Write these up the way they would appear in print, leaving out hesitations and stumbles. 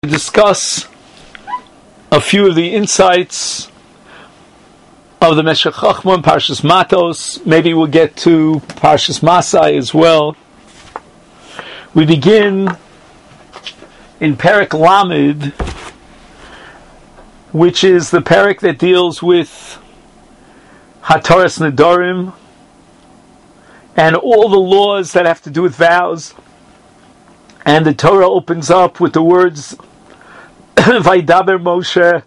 Discuss a few of the insights of the Meshech Chochmah and Parshas Matos. Maybe we'll get to Parshas Masai as well. We begin in Perek Lamed, which is the Perek that deals with Hataras Nedarim and all the laws that have to do with vows. And the Torah opens up with the words Vaydaber Moshe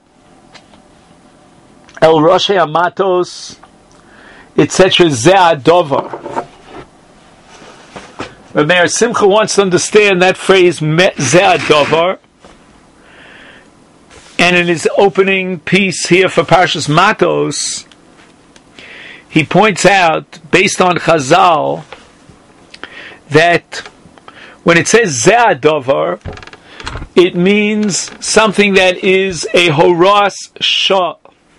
El Roshei Amatos, etc. Zeh Adovar. But Meir Simcha wants to understand that phrase Zeh Adovar, and in his opening piece here for Parshas Matos, he points out, based on Chazal, that when it says Zeh Adovar, it means something that is a horas shah,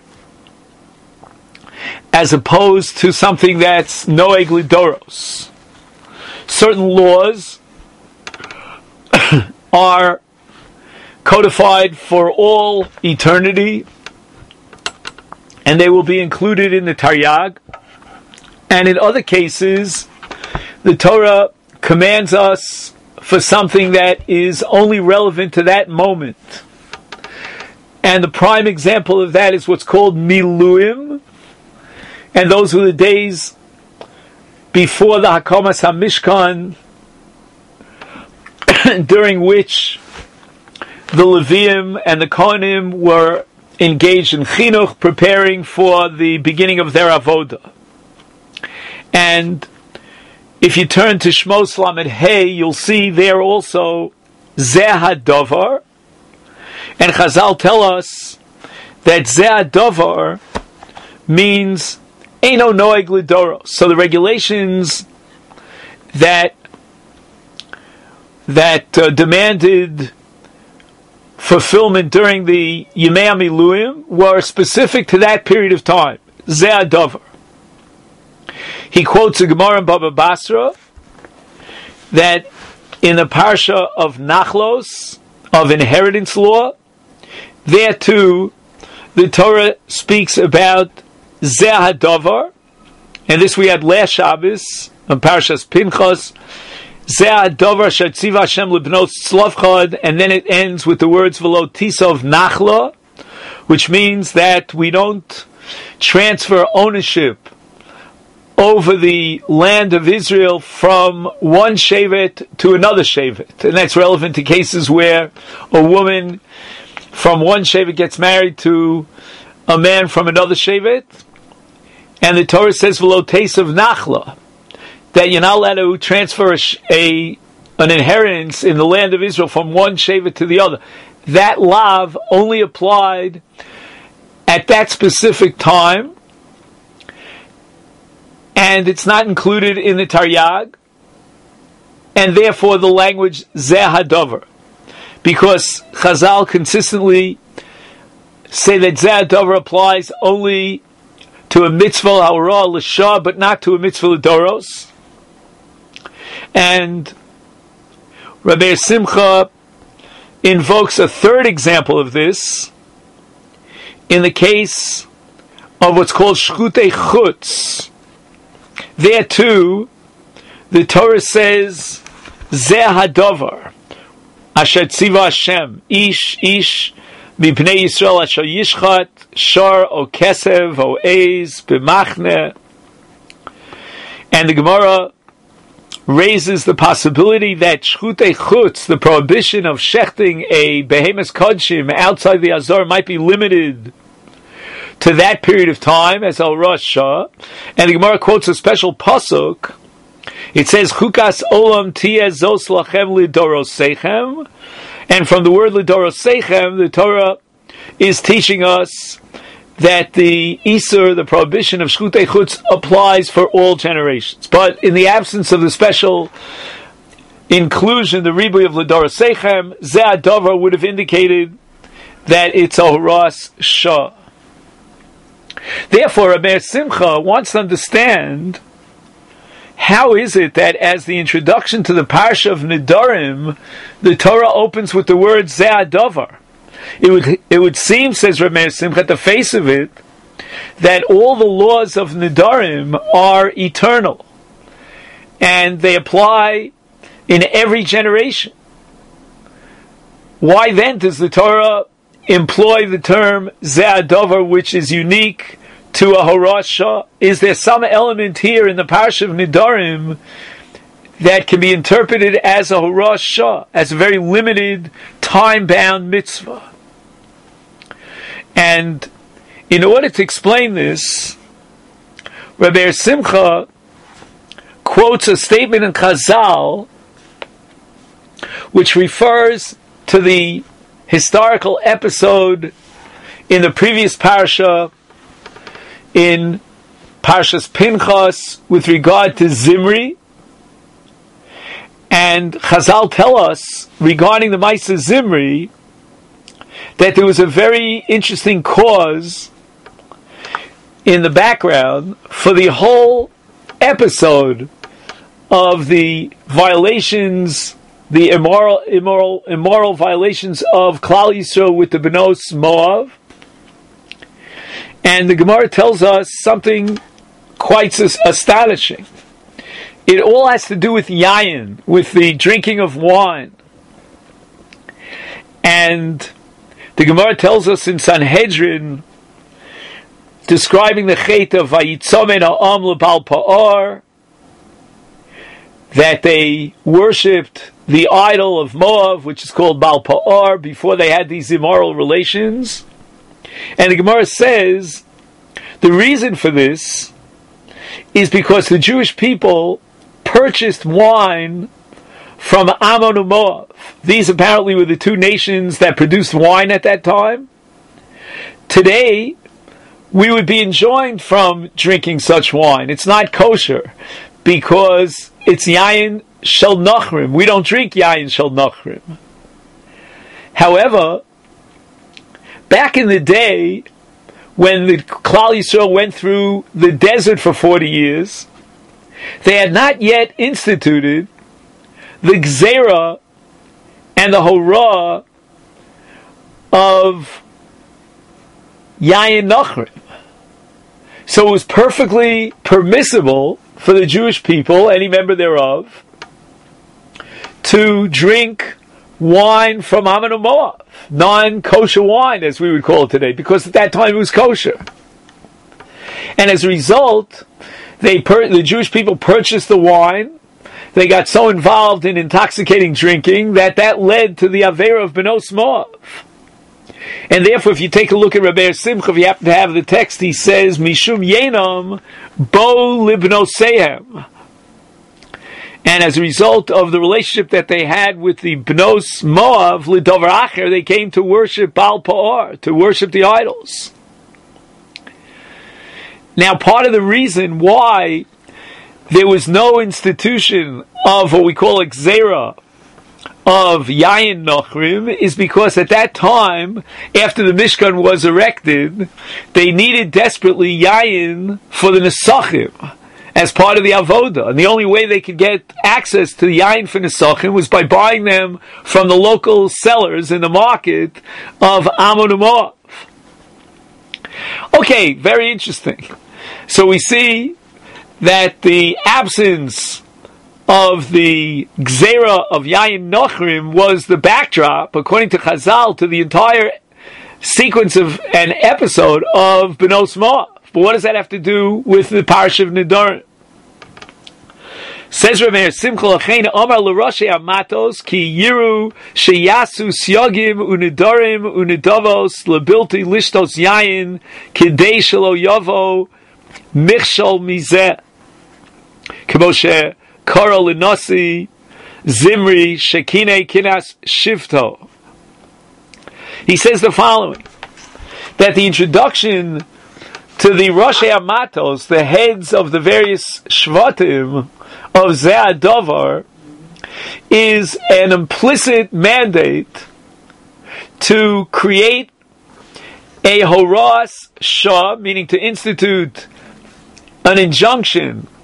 as opposed to something that's noeg lidoros. Certain laws are codified for all eternity, and they will be included in the Taryag. And in other cases, the Torah commands us for something that is only relevant to that moment. And the prime example of that is what's called Miluim, and those were the days before the Hakamas HaMishkan, during which the Leviim and the Kohanim were engaged in chinuch, preparing for the beginning of their avodah. And if you turn to Shmos Lamed Hey, you'll see there also Zeh Hadovar, and Chazal tell us that Zeh Hadovar means Eino Noeg Lidoros. So the regulations that demanded fulfillment during the Yemei HaMiluim were specific to that period of time. Zeh Hadovar. He quotes a Gemara in Baba Basra that in the parsha of Nachlos, of inheritance law, there too the Torah speaks about Zeh Hadovar, and this we had last Shabbos on Parshas Pinchas, Zeh Hadovar Shetziva Hashem Libnos Tzlofchad, and then it ends with the words V'lo Tisov Nachla, which means that we don't transfer ownership over the land of Israel from one shevet to another shevet. And that's relevant to cases where a woman from one shevet gets married to a man from another shevet, and the Torah says, V'lo tesav nachla, that you're not allowed to transfer an inheritance in the land of Israel from one shevet to the other. That lav only applied at that specific time, and it's not included in the Taryag, and therefore the language Zeh Hadovar, because Chazal consistently say that Zeh Hadovar applies only to a mitzvah ha'orah l'shah, but not to a mitzvah l'doros. And Rabbi Simcha invokes a third example of this in the case of what's called shchutei chutz. There too, the Torah says, Zeh Hadovar, Asher Tziva Hashem, Ish Mipnei Yisrael Asher Yishchat, Shar O Kesev O Eiz B'machne. And the Gemara raises the possibility that Shchutei Chutz, the prohibition of shechting a Behemoth Kodshim outside the Azor, might be limited to that period of time as Al Rosh Shah. And the Gemara quotes a special pasuk. It says, Chukas olam tiyeh zos lachem lidorosechem. And from the word lidorosechem, the Torah is teaching us that the Isur, the prohibition of Shchutei Chutz, applies for all generations. But in the absence of the special inclusion, the Ribuy of lidorosechem, Zeh Hadovar would have indicated that it's a horas shah. Therefore, Rabbi Simcha wants to understand how is it that as the introduction to the Parsha of Nidarim, the Torah opens with the word Zeh Hadavar? It would seem, says Reb Meir Simcha, at the face of it, that all the laws of Nidarim are eternal, and they apply in every generation. Why then does the Torah employ the term Zeh Hadavar, which is unique to a Horasha? Is there some element here in the Parsha of Nidarim that can be interpreted as a Horasha, as a very limited, time-bound mitzvah? And in order to explain this, Rabbi Simcha quotes a statement in Chazal which refers to the historical episode in the previous parsha, in Parshas Pinchas, with regard to Zimri. And Chazal tell us regarding the Maaseh Zimri that there was a very interesting cause in the background for the whole episode of the violations, the immoral violations of Klal Yisrael with the Benos Moav. And the Gemara tells us something quite astonishing. It all has to do with yayin, with the drinking of wine. And the Gemara tells us in Sanhedrin, describing the chet of Vayitzomen ha'am lebal pa'ar, that they worshipped the idol of Moab, which is called Baal Pa'ar, before they had these immoral relations. And the Gemara says the reason for this is because the Jewish people purchased wine from Ammon and Moab. These apparently were the two nations that produced wine at that time. Today, we would be enjoined from drinking such wine. It's not kosher because it's yayin shel nachrim. We don't drink yayin shel nachrim. However, back in the day, when the Klal Yisrael went through the desert for 40 years, they had not yet instituted the Gzeira and the Horah of Yayin Nachrim. So it was perfectly permissible for the Jewish people, any member thereof, to drink wine from Ammon and Moab, non-kosher wine, as we would call it today, because at that time it was kosher. And as a result, the Jewish people purchased the wine. They got so involved in intoxicating drinking that led to the Avera of Benos Moab. And therefore, if you take a look at Rabbi Simcha, if you happen to have the text, he says, Mishum Yenam Bo Libnosehem. And as a result of the relationship that they had with the Benos Moab, Lidover Acher, they came to worship Baal Pa'ar, to worship the idols. Now, part of the reason why there was no institution of what we call a Gzeira of Yayin Nachrim is because at that time, after the Mishkan was erected, they needed desperately Yayin for the Nesachim as part of the Avoda. And the only way they could get access to the Yayin for Nesachim was by buying them from the local sellers in the market of Ammon and Moab. Okay, very interesting. So we see that the absence of the Gzeira of Yayin Nachrim was the backdrop, according to Chazal, to the entire sequence of an episode of Benos Moab. But what does that have to do with the Parsha of Nidarim? Says Reb Meir Simcha, L'chein Omar l'Roshei Amatos ki yiru sheyasu syagim unidarim unidavos lebilti lishtos yayin kidei shelo yavo michshol mizeh k'moshe karo l'nasi Zimri shekine kinas shivto. He says the following, that the introduction to the Roshei Amatos, the heads of the various Shvatim of Zeh Hadavar, is an implicit mandate to create a Horas Shah, meaning to institute an injunction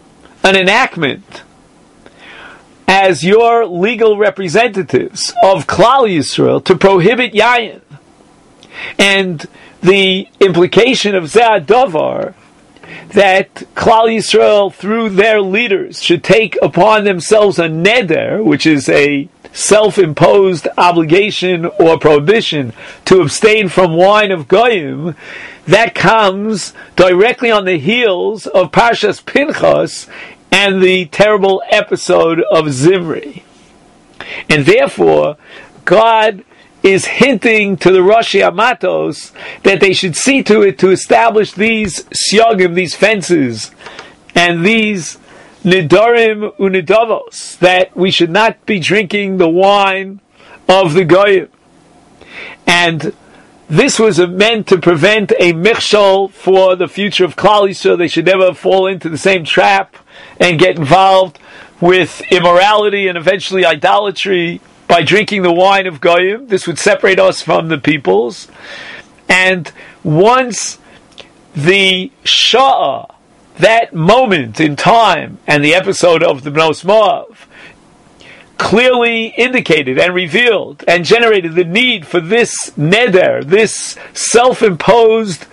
an enactment as your legal representatives of Klal Yisrael to prohibit Yayin. And the implication of Zeh Davar, that Klal Yisrael, through their leaders, should take upon themselves a neder, which is a self-imposed obligation or prohibition to abstain from wine of Goyim, that comes directly on the heels of Parshas Pinchas and the terrible episode of Zimri. And therefore, God is hinting to the Rashi Amatos that they should see to it to establish these syagim, these fences, and these nidarim unidavos, that we should not be drinking the wine of the goyim. And this was meant to prevent a michshol for the future of Klal Yisrael. They should never fall into the same trap and get involved with immorality and eventually idolatry by drinking the wine of goyim. This would separate us from the peoples. And once the Sha'ah, that moment in time, and the episode of the Bnos Moav, clearly indicated and revealed and generated the need for this neder, this self-imposed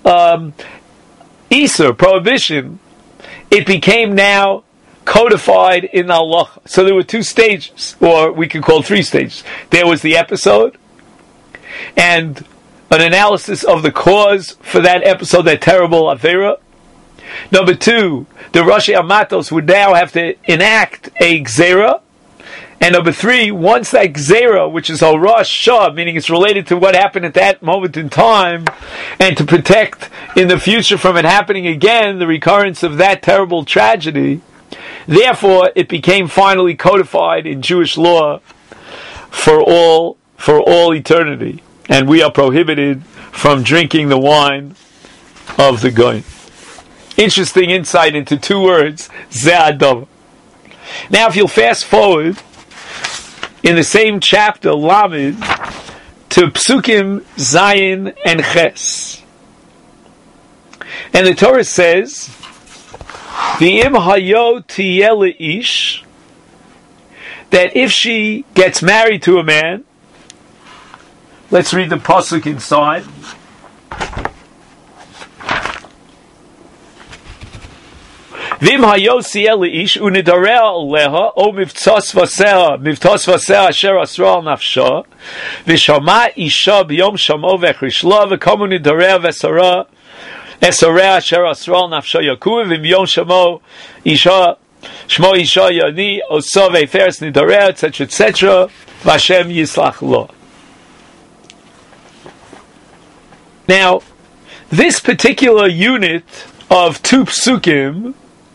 Isur, prohibition, it became now codified in the halacha. So there were two stages, or we could call three stages. There was the episode, and an analysis of the cause for that episode, that terrible Avera. Number two, the Rashi Amatos would now have to enact a Gzera. And number three, once that Gzera, which is a Rosh Shah, meaning it's related to what happened at that moment in time, and to protect in the future from it happening again, the recurrence of that terrible tragedy, therefore it became finally codified in Jewish law for all eternity. And we are prohibited from drinking the wine of the Goyim. Interesting insight into two words, Zeh Davar. Now, if you'll fast forward in the same chapter, Lamed, to Psukim Zayin and Ches, and the Torah says, "V'im hayo tiyeh le'ish," that if she gets married to a man, let's read the pasuk inside. Vim hayosi eliish unidareh aleha o mivtzos vaseh asher asra al nafsha v'shama isha b'yom shamo v'chrishla v'komu nidareh v'esara asher asra al nafsha yakuv v'yom shamo isha shmo isha yani osa v'eferes nidareh etc. v'Hashem yislach lo. Now, this particular unit of two psukim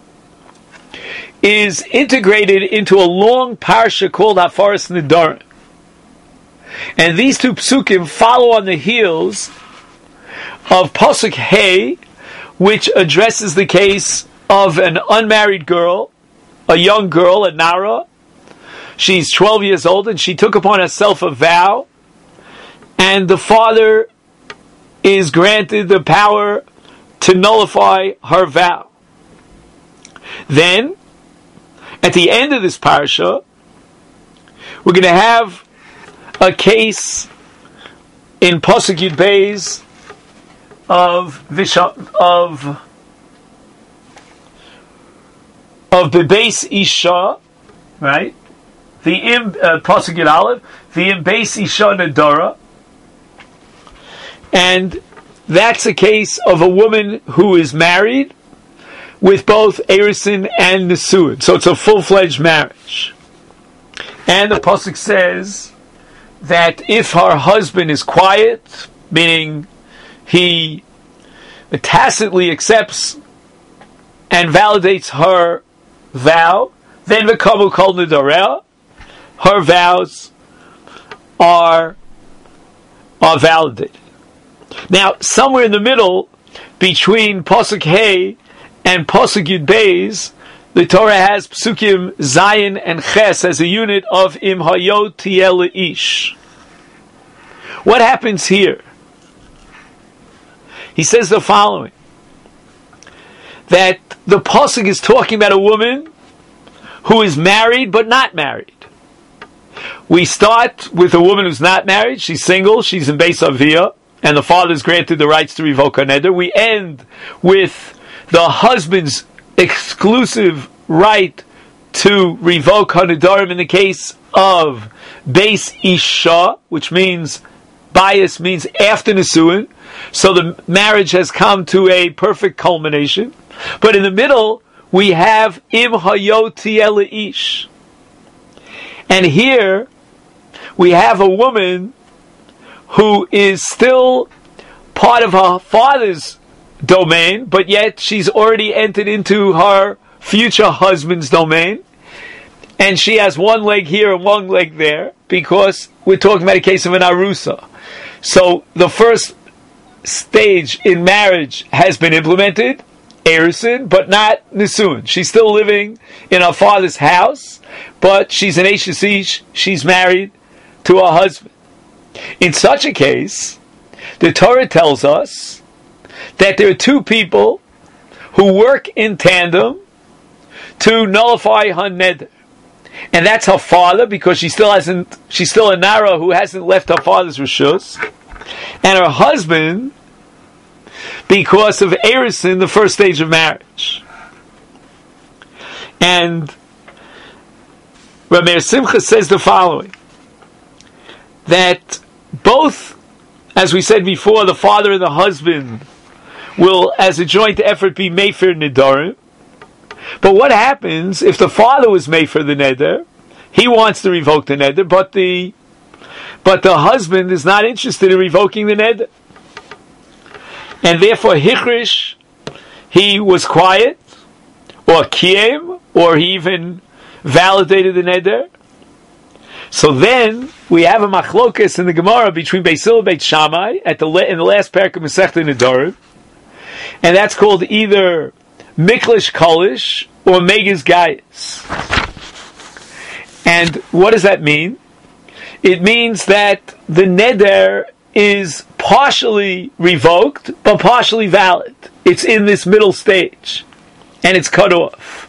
is integrated into a long parsha called Hafaras Nidarim. And these two psukim follow on the heels of Pasuk Hey, which addresses the case of an unmarried girl, a young girl, a Nara. She's 12 years old, and she took upon herself a vow, and the father is granted the power to nullify her vow. Then, at the end of this parasha, we're going to have a case in Pasuk Yud Beis of Bebeis Isha, right? The Pasuk Yud Aleph, the Bebeis Isha Nedara, and that's a case of a woman who is married with both Erisin and Nesuin. So it's a full-fledged marriage. And the pasuk says that if her husband is quiet, meaning he tacitly accepts and validates her vow, then v'kamu kol nidareh, her vows are validated. Now, somewhere in the middle, between Pasuk Hey and Pasuk Yud Beis, the Torah has Psukim Zayin and Ches as a unit of Im Hayot Tiyeh Le'ish. What happens here? He says the following, that the pasuk is talking about a woman who is married but not married. We start with a woman who's not married, she's single, she's in Beis Aviyah, and the father's granted the rights to revoke her neder. We end with the husband's exclusive right to revoke her nedarim in the case of Beis Isha, which means bias means after Nisuin, so the marriage has come to a perfect culmination. But in the middle, we have Im Hayoti Ish. And here, we have a woman who is still part of her father's domain, but yet she's already entered into her future husband's domain. And she has one leg here and one leg there, because we're talking about a case of an arusa. So the first stage in marriage has been implemented, Erusin, but not Nisun. She's still living in her father's house, but she's an Eshes Ish, she's married to her husband. In such a case, the Torah tells us that there are two people who work in tandem to nullify her neder. And that's her father, because she's still a Nara who hasn't left her father's Rishus. And her husband, because of Erusin, the first stage of marriage. And Rameir Simcha says the following, that both, as we said before, the father and the husband will, as a joint effort, be Mefer Nedarim. But what happens if the father was Mefer the Neder? He wants to revoke the Neder, but the husband is not interested in revoking the Neder. And therefore, Hichrish, he was quiet, or Kiem, or he even validated the Neder. So then, we have a machlokas in the Gemara between Beis Hillel and Beit Shammai in the last parak of Masechta Nedarim, and that's called either Miklish Kolish or Megas Gaius. And what does that mean? It means that the Neder is partially revoked, but partially valid. It's in this middle stage, and it's cut off.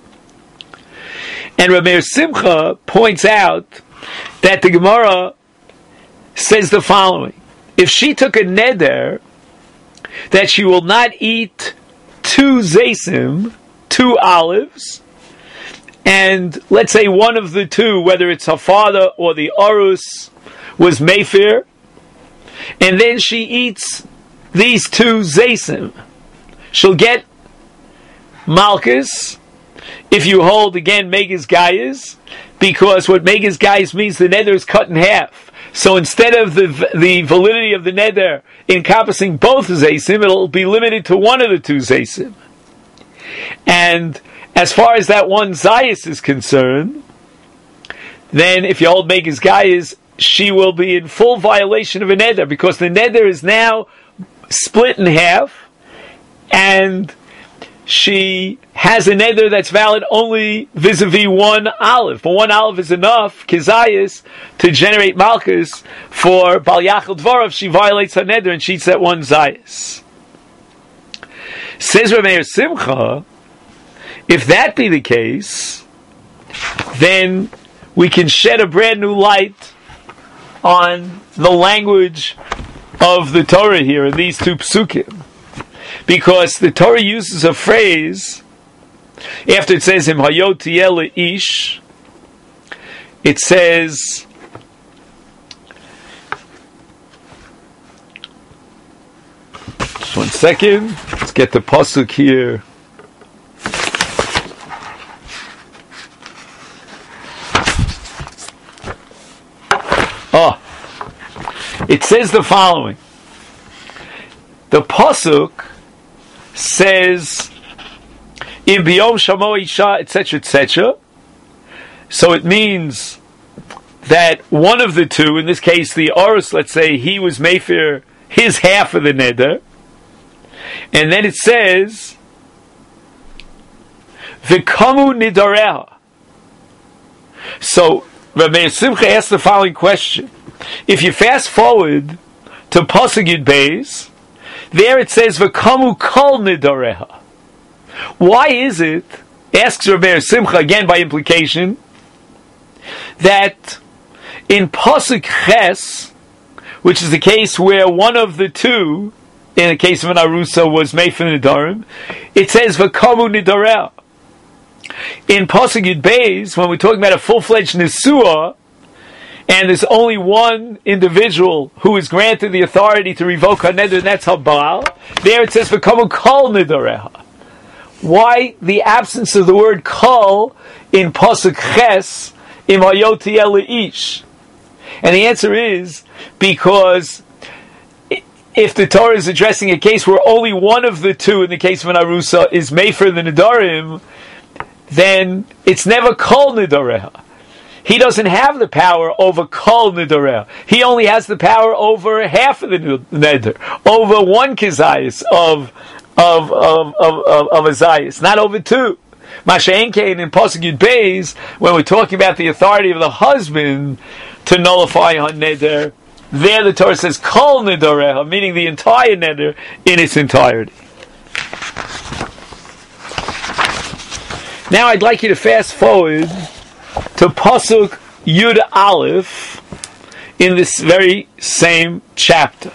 And Rameir Simcha points out that the Gemara says the following: if she took a neder that she will not eat 2 zaysim, 2 olives, and let's say one of the two, whether it's her father or the arus, was mefer, and then she eats these 2 zaysim, she'll get malchus. If you hold, again, Megas Gaius, because what Megas Gaius means, the neder is cut in half. So instead of the validity of the neder encompassing both zaysim, it'll be limited to one of the 2 zaysim. And as far as that one zayis is concerned, then if you hold Megas Gaius, she will be in full violation of a neder, because the neder is now split in half, and she has a neder that's valid only vis-a-vis 1 olive. But 1 olive is enough, kizayis, to generate malchus for Bal Yachal Dvarav. She violates her neder and she eats that 1 zayis. Says Rameir Simcha, if that be the case, then we can shed a brand new light on the language of the Torah here in these 2 psukim. Because the Torah uses a phrase, after it says, Im hayot tiyeh ish, it says, just one second, let's get the pasuk here. It says the following. The pasuk says, "Im biyom shamo isha," etc., etc. So it means that one of the two, in this case the Orus, let's say, he was mefer his half of the neder, and then it says, "V'kamu nidareha." So Rameir Simcha asks the following question: if you fast forward to pasuk Yud Beis, there it says, "V'kamu kol nidareha." Why is it, asks Rabbi Simcha again by implication, that in Pasuk Ches, which is the case where one of the two, in the case of an Arusa, was Meifin Nidarim, it says V'kamu Nidareh. In Pasuk Yud Beis, when we're talking about a full-fledged Nisua, and there's only one individual who is granted the authority to revoke her neder, and that's Habal, there it says V'kamu Kol Nidareha. Why the absence of the word Kol in Pasuk Ches im Hayoti Ish? And the answer is because if the Torah is addressing a case where only one of the two, in the case of an Arusa, is Mefer the Nidarim, then it's never Kol Nidareha. He doesn't have the power over Kol Nidareha. He only has the power over half of the Neder, over one Kizayis of a Zayis, not over two. Masha'enkein in Pasuk Yud Beis, when we're talking about the authority of the husband to nullify her neder, there the Torah says Kol Nidareha, meaning the entire neder in its entirety. Now I'd like you to fast forward to Pasuk Yud Aleph in this very same chapter.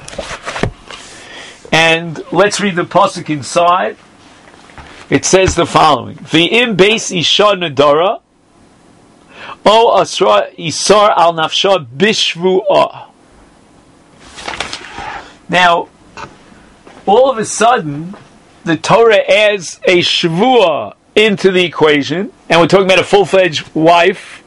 And let's read the Pasuk inside. It says the following: V'im beis isha nedara, o asra isar al nafsha bishvu'ah. Now, all of a sudden, the Torah adds a shvu'ah into the equation, and we're talking about a full-fledged wife.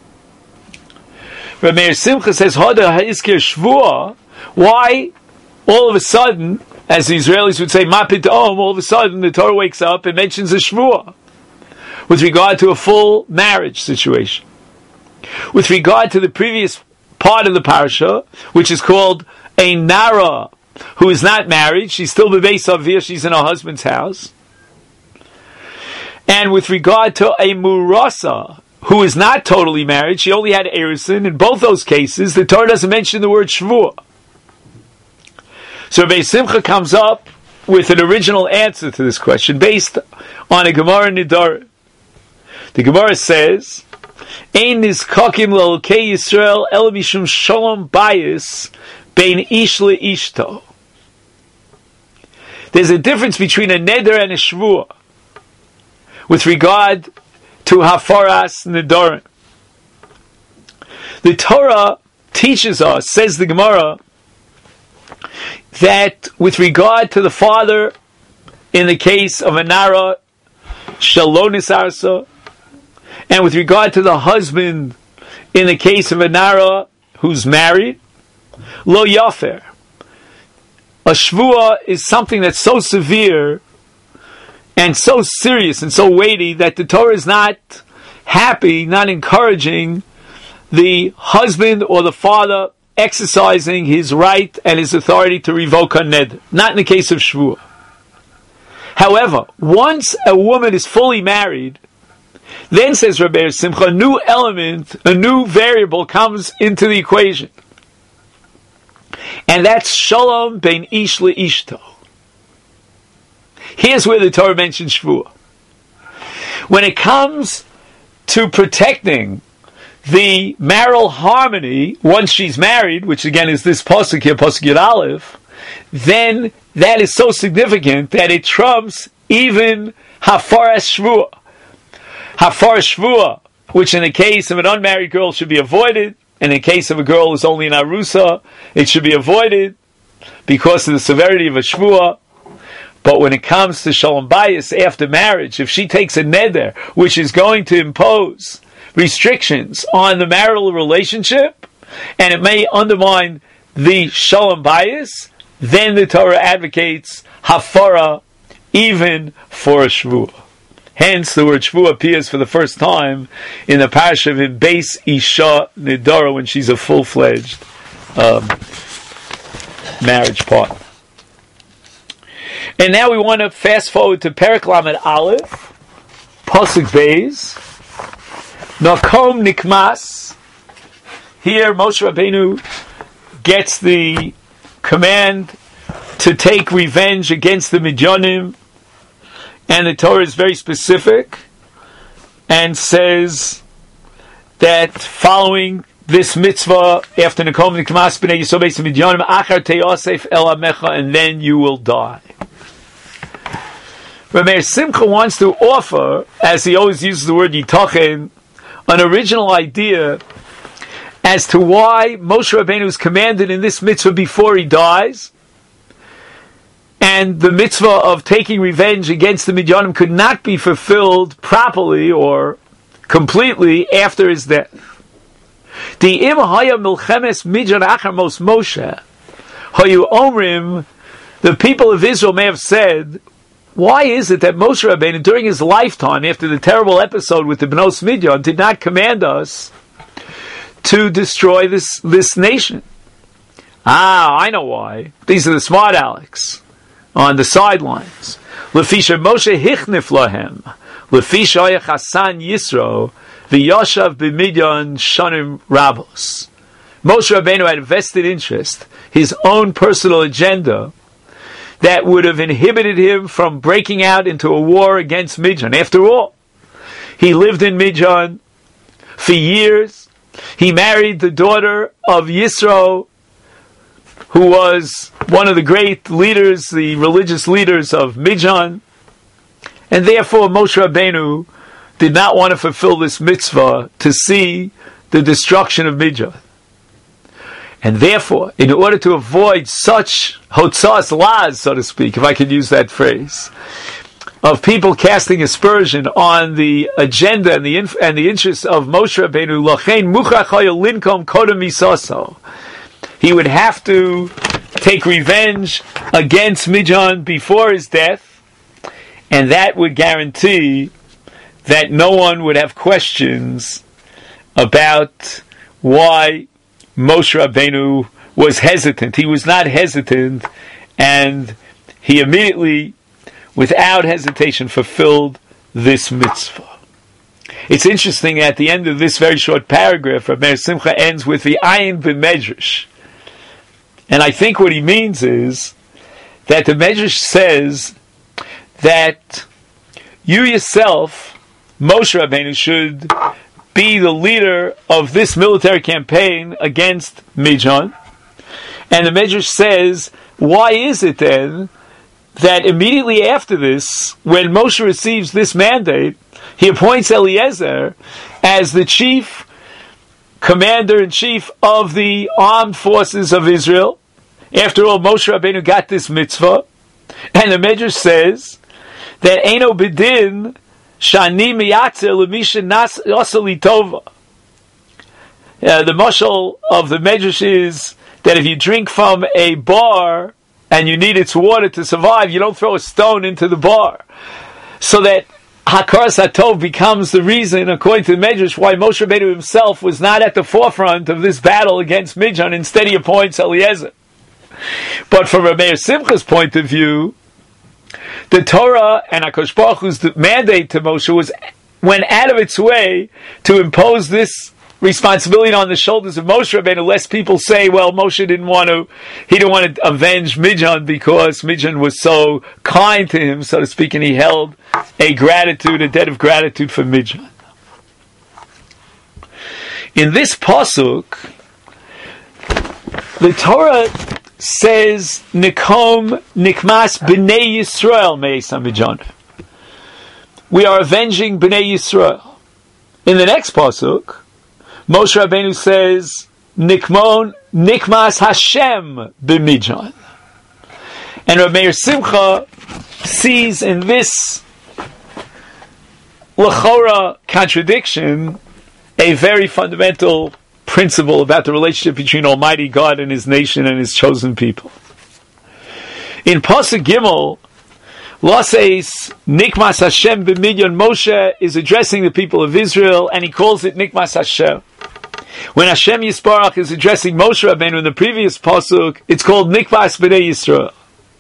Rabbi Meir Simcha says, Hada ha'izkir shvu'ah. Why, all of a sudden, as the Israelis would say, Mapit Om, all of a sudden the Torah wakes up and mentions a shvuah with regard to a full marriage situation. With regard to the previous part of the parasha, which is called a Nara, who is not married, she's still Bebeis Avir, she's in her husband's house. And with regard to a Murasa, who is not totally married, she only had Erusin, in both those cases, the Torah doesn't mention the word shvuah. So Rabbi Simcha comes up with an original answer to this question based on a Gemara Nidar. The Gemara says, Ein nizkakim l'elokei Yisrael el mishum shalom bayis bein ish le'ishto. There's a difference between a neder and a shvuah with regard to hafaras nedarim. The Torah teaches us, says the Gemara, that with regard to the father, in the case of a nara, shalonis arsa, and with regard to the husband, in the case of a nara who's married, lo yafer. A shvuah is something that's so severe and so serious and so weighty that the Torah is not happy, not encouraging the husband or the father exercising his right and his authority to revoke a neder. Not in the case of shvuah. However, once a woman is fully married, then, says Rabbi Simcha, a new element, a new variable comes into the equation. And that's shalom bein ish le'ishto. Here's where the Torah mentions shvuah. When it comes to protecting the marital harmony once she's married, which again is this pasuk here, pasuk Yud Aleph, then that is so significant that it trumps even hafaras shvuah. Hafaras shvuah, which in the case of an unmarried girl should be avoided, and in the case of a girl who's only an arusa, it should be avoided because of the severity of a shvuah. But when it comes to shalom bayis after marriage, if she takes a neder, which is going to impose restrictions on the marital relationship, and it may undermine the shalom bayis, then the Torah advocates hafara even for a shvuah. Hence, the word shvuah appears for the first time in the parasha of Beis Isha Nidara when she's a full-fledged marriage partner. And now we want to fast forward to Perek Lamed Aleph, Pasuk Beis, Nakom Nikmas. Here, Moshe Rabbeinu gets the command to take revenge against the Midyanim And the Torah is very specific and says that following this mitzvah, after Nekom Nikmas B'nei Yisrael Beis Midyanim, Achar Teyosef El Amecha, and then you will die. Rameir Simcha wants to offer, as he always uses the word Yitochen, an original idea as to why Moshe Rabbeinu is commanded in this mitzvah before he dies, and the mitzvah of taking revenge against the Midyanim could not be fulfilled properly or completely after his death. The im haya milchemes midyan achar mos Moshe hayu omrim, the people of Israel may have said, why is it that Moshe Rabbeinu, during his lifetime, after the terrible episode with the Bnos Midyan, did not command us to destroy this nation? I know why. These are the smart Alex on the sidelines. Lefisha Moshe hichnif lahem, lefisha haya chasan Yisro, v'yoshav b'midyan shanim rabos. Moshe Rabbeinu had a vested interest, his own personal agenda, that would have inhibited him from breaking out into a war against Midyan. After all, he lived in Midyan for years. He married the daughter of Yisro, who was one of the great leaders, the religious leaders of Midyan. And therefore Moshe Rabbeinu did not want to fulfill this mitzvah to see the destruction of Midyan. And therefore, in order to avoid such hotzas laz, so to speak, if I could use that phrase, of people casting aspersion on the agenda and the interests of Moshe Rabbeinu, lachein muchach haya linkom kodem misaso, he would have to take revenge against Midyan before his death, and that would guarantee that no one would have questions about why Moshe Rabbeinu was hesitant. He was not hesitant, and he immediately, without hesitation, fulfilled this mitzvah. It's interesting, at the end of this very short paragraph, Rabbi Simcha ends with the ayin b'medrash. And I think what he means is that the medrash says that you yourself, Moshe Rabbeinu, should be the leader of this military campaign against Midyan. And the Medrash says, why is it then that immediately after this, when Moshe receives this mandate, he appoints Eliezer as the chief commander-in-chief of the armed forces of Israel? After all, Moshe Rabbeinu got this mitzvah. And the Medrash says that Eino B'din Shani miyatzer l'misha nasali tova. The mashal of the Medrash is that if you drink from a bar and you need its water to survive, you don't throw a stone into the bar. So that Hakaras HaTov becomes the reason, according to the Medrash, why Moshe Rabbeinu himself was not at the forefront of this battle against Midyan. Instead, he appoints Eliezer. But from Rabbi Simcha's point of view, the Torah and HaKadosh Baruch Hu's mandate to Moshe went out of its way to impose this responsibility on the shoulders of Moshe Rabbeinu, lest people say, well, Moshe didn't want to avenge Midyan because Midyan was so kind to him, so to speak, and he held a debt of gratitude for Midyan. In this pasuk, the Torah says, Nikom Nikmas B'nei Yisrael Me'es HaMidyan. We are avenging B'nei Yisrael. In the next pasuk, Moshe Rabbeinu says, Nikmas Hashem B'Midyan. And Rabbi Meir Simcha sees in this L'chora contradiction a very fundamental principle about the relationship between Almighty God and His nation and His chosen people. In Pasuk Gimel, Lo says Nikmas Hashem b'Midyan. Moshe is addressing the people of Israel, and he calls it Nikmas Hashem. When Hashem Yisparach is addressing Moshe Rabbeinu in the previous pasuk, it's called Nikmas B'nei Yisrael.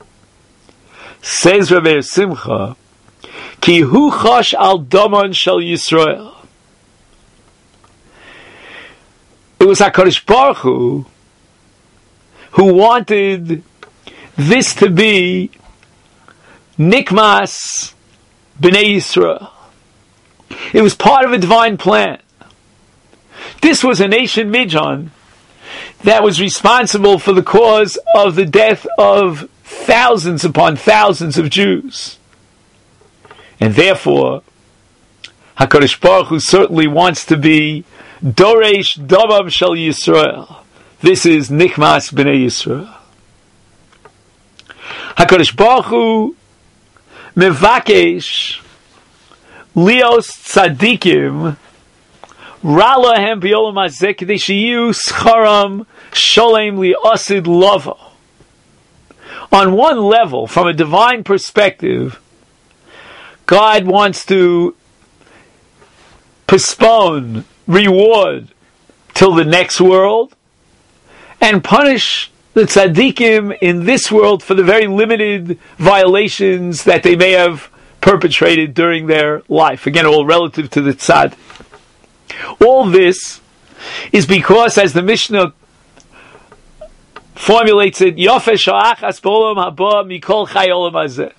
Says Rabbi Simcha, Ki hu chosh al domon shel Yisrael. It was HaKadosh Baruch Hu who wanted this to be Nikmas Bnei Yisrael. It was part of a divine plan. This was a nation, Midian, that was responsible for the cause of the death of thousands upon thousands of Jews. And therefore, HaKadosh Baruch Hu certainly wants to be Doresh Davam Shel Yisrael. This is Nikmas B'nai Yisrael. HaKadosh Baruch Hu Mevakesh Lios Tzadikim Ralahem B'Olam Hazeh Kedei Sheyu Scharam Sholem Li'asid Lava. On one level, from a divine perspective, God wants to postpone reward till the next world and punish the tzaddikim in this world for the very limited violations that they may have perpetrated during their life. Again, all relative to the tzaddik. All this is because, as the Mishnah formulates it, Yofesh ha'achas b'olam haba mikol chay olam hazeh.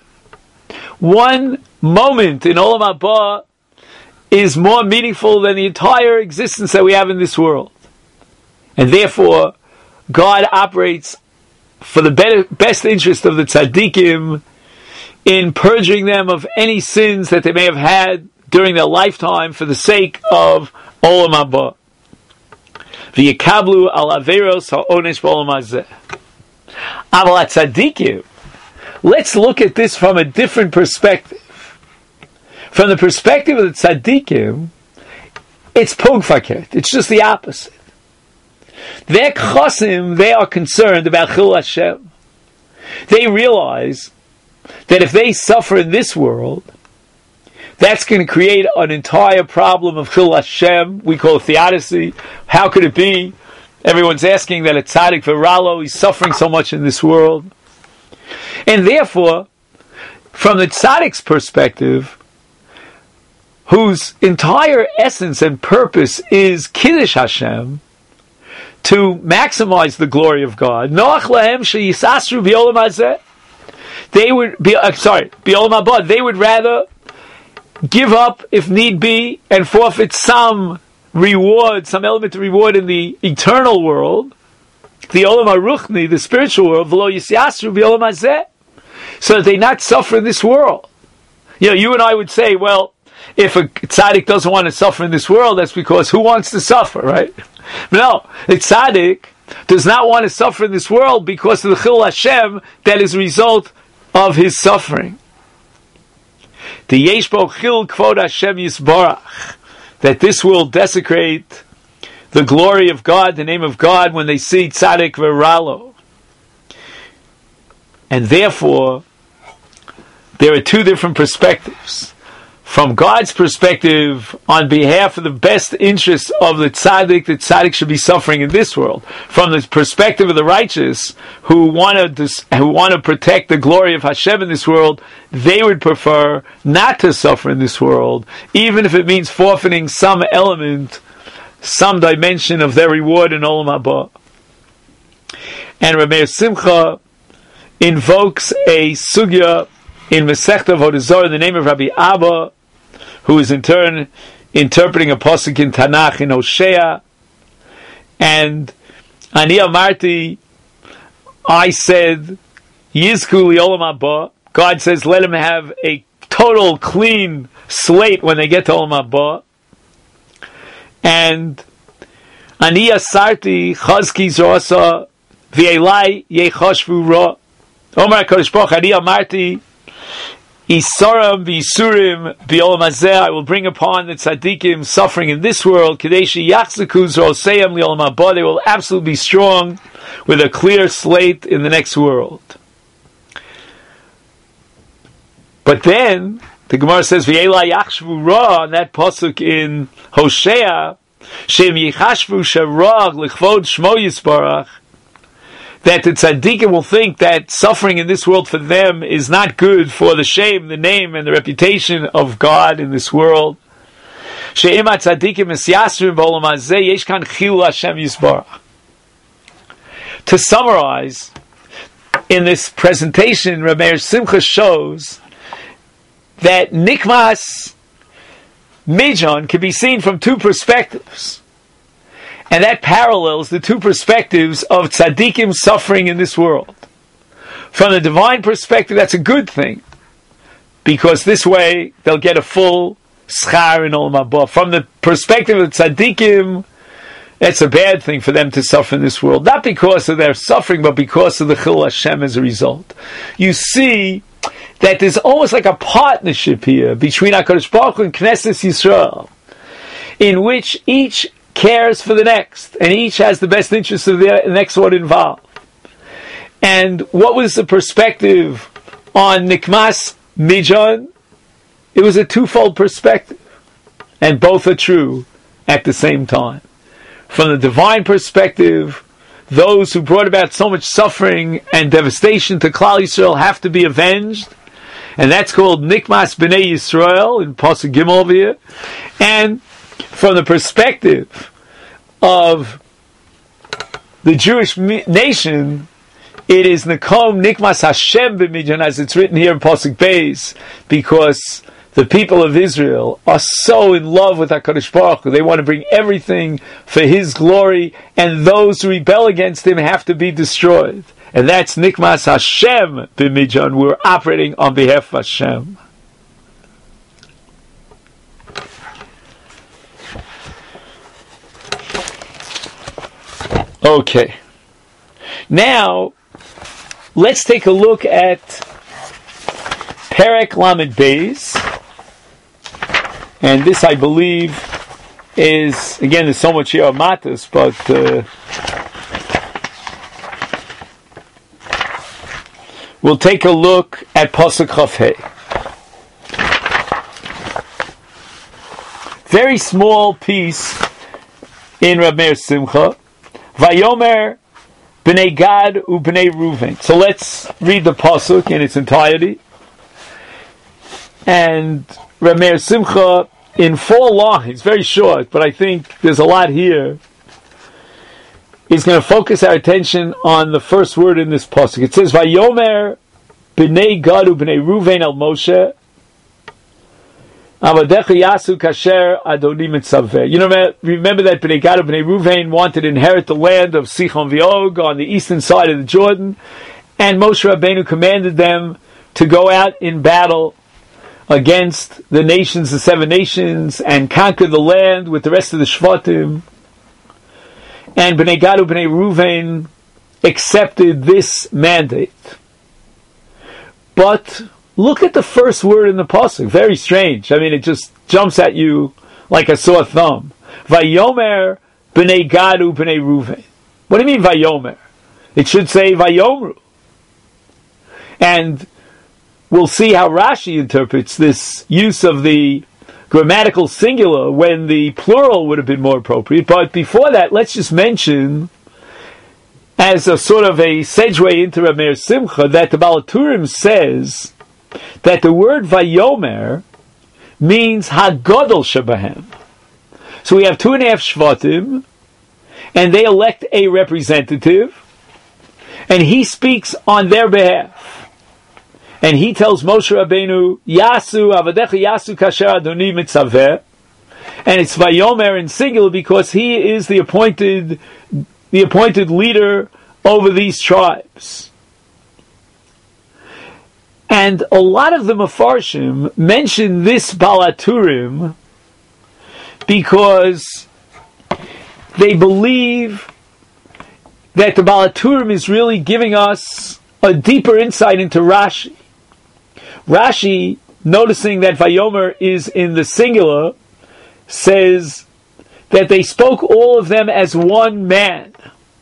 One moment in olam haba is more meaningful than the entire existence that we have in this world. And therefore, God operates for the best interest of the tzaddikim in purging them of any sins that they may have had during their lifetime for the sake of olam haba. V'yekablu al averos ha'onesh b'olam hazeh. Aval tzaddikim, let's look at this from a different perspective. From the perspective of the tzaddikim, it's pogfaket. It's just the opposite. Their chosim, they are concerned about Chil Hashem. They realize that if they suffer in this world, that's going to create an entire problem of Chil Hashem. We call it theodicy. How could it be? Everyone's asking that a tzaddik v'ralo, he's suffering so much in this world. And therefore, from the tzaddik's perspective, whose entire essence and purpose is Kiddush Hashem, to maximize the glory of God, Noach lahem sheyisasru b'olam hazeh, they would be, b'olam haba, they would rather give up, if need be, and forfeit some reward, some element of reward in the eternal world, the olam haruchni, the spiritual world, v'lo yisasru b'olam hazeh, so that they not suffer in this world. You and I would say, well, if a tzaddik doesn't want to suffer in this world, that's because who wants to suffer, right? But no, the tzaddik does not want to suffer in this world because of the Chil Hashem that is a result of his suffering. The Yesh Bo Chil Kvod Hashem Yisbarach, that this will desecrate the glory of God, the name of God, when they see tzaddik v'ralo. And therefore, there are two different perspectives. From God's perspective, on behalf of the best interests of the tzaddik should be suffering in this world. From the perspective of the righteous, who want to protect the glory of Hashem in this world, they would prefer not to suffer in this world, even if it means forfeiting some element, some dimension of their reward in Olam Haba. And Rabbi Simcha invokes a sugya in Masechta Avodah Zarah in the name of Rabbi Abba, who is in turn interpreting a pasuk in Tanakh in Hosea. And Ani Amarti, I said, Yizku Li'olam Haba. God says, let him have a total clean slate when they get to Olam Haba. And Ani Asarti Chazki Zorasa V'elai Yechoshvu Ra. Omar HaKadosh Baruch Ani Amarti Isaram v'isurim b'olam hazeh, I will bring upon the tzaddikim suffering in this world. Kadeshi yachzaku zroseim li'olam haba, they will absolutely be strong with a clear slate in the next world. But then the Gemara says v'yela yachshvu ra on that pasuk in Hosea, shem yichashvu sharag l'chvod shmo yisbarach, that the tzaddikim will think that suffering in this world for them is not good for the shame, the name, and the reputation of God in this world. To summarize, in this presentation, Rabbi Simcha shows that Nikmas Mijan can be seen from two perspectives. And that parallels the two perspectives of tzaddikim suffering in this world. From the divine perspective, that's a good thing, because this way they'll get a full schar in Olam Haba. From the perspective of tzaddikim, that's a bad thing for them to suffer in this world. Not because of their suffering, but because of the Chil Hashem as a result. You see that there's almost like a partnership here between HaKadosh Baruch Hu and Knesset Yisrael, in which each cares for the next, and each has the best interest of the next one involved. And what was the perspective on Nikmas Mijan? It was a twofold perspective, and both are true at the same time. From the divine perspective, those who brought about so much suffering and devastation to Klal Yisrael have to be avenged, and that's called Nikmas B'nai Yisrael in Pasuk Gimel over here. And from the perspective of the Jewish nation, it is Nekom Nikmas Hashem B'Mijan, as it's written here in Pasuk Beis, because the people of Israel are so in love with HaKadosh Baruch Hu. They want to bring everything for His glory, and those who rebel against Him have to be destroyed. And that's Nikmas Hashem B'Mijan. We're operating on behalf of Hashem. Okay. Now, let's take a look at Perek Lamed Beis. And this, I believe, is, again, there's so much here on Matas, but we'll take a look at Pasuk Chaf Hei. Very small piece in Reb Meir Simcha. Vayomer B'nei Gad u'B'nei Ruven. So let's read the Pasuk in its entirety. And Reb Meir Simcha, in 4 lines, very short, but I think there's a lot here, is going to focus our attention on the first word in this pasuk. It says, Vayomer B'nei Gad u'B'nei Ruven al Moshe Avadecha Yasu Kasher Adoni Mitzaveh. You know, remember that B'nei Gad u'B'nei Ruven wanted to inherit the land of Sichon v'Og on the eastern side of the Jordan, and Moshe Rabbeinu commanded them to go out in battle against the nations, the 7 nations, and conquer the land with the rest of the Shvatim. And B'nai Gad u'B'nai Ruven accepted this mandate. But look at the first word in the pasuk. Very strange. I mean, it just jumps at you like a sore thumb. Vayomer B'nai Gad u'B'nai Ruven. What do you mean Vayomer? It should say Vayomru. And we'll see how Rashi interprets this use of the grammatical singular when the plural would have been more appropriate. But before that, let's just mention, as a sort of a segue into Reb Meir Simcha, that the Baal HaTurim says that the word Vayomer means Hagodol Shebahem. So we have 2.5 Shvatim, and they elect a representative, and he speaks on their behalf. And he tells Moshe Rabbeinu, Yasu, Avadecha Yasu Kasher Adoni Mitzaveh. And it's Vayomer in singular because he is the appointed leader over these tribes. And a lot of the Mefarshim mention this Baal HaTurim because they believe that the Baal HaTurim is really giving us a deeper insight into Rashi. Rashi, noticing that Vayomer is in the singular, says that they spoke all of them as one man.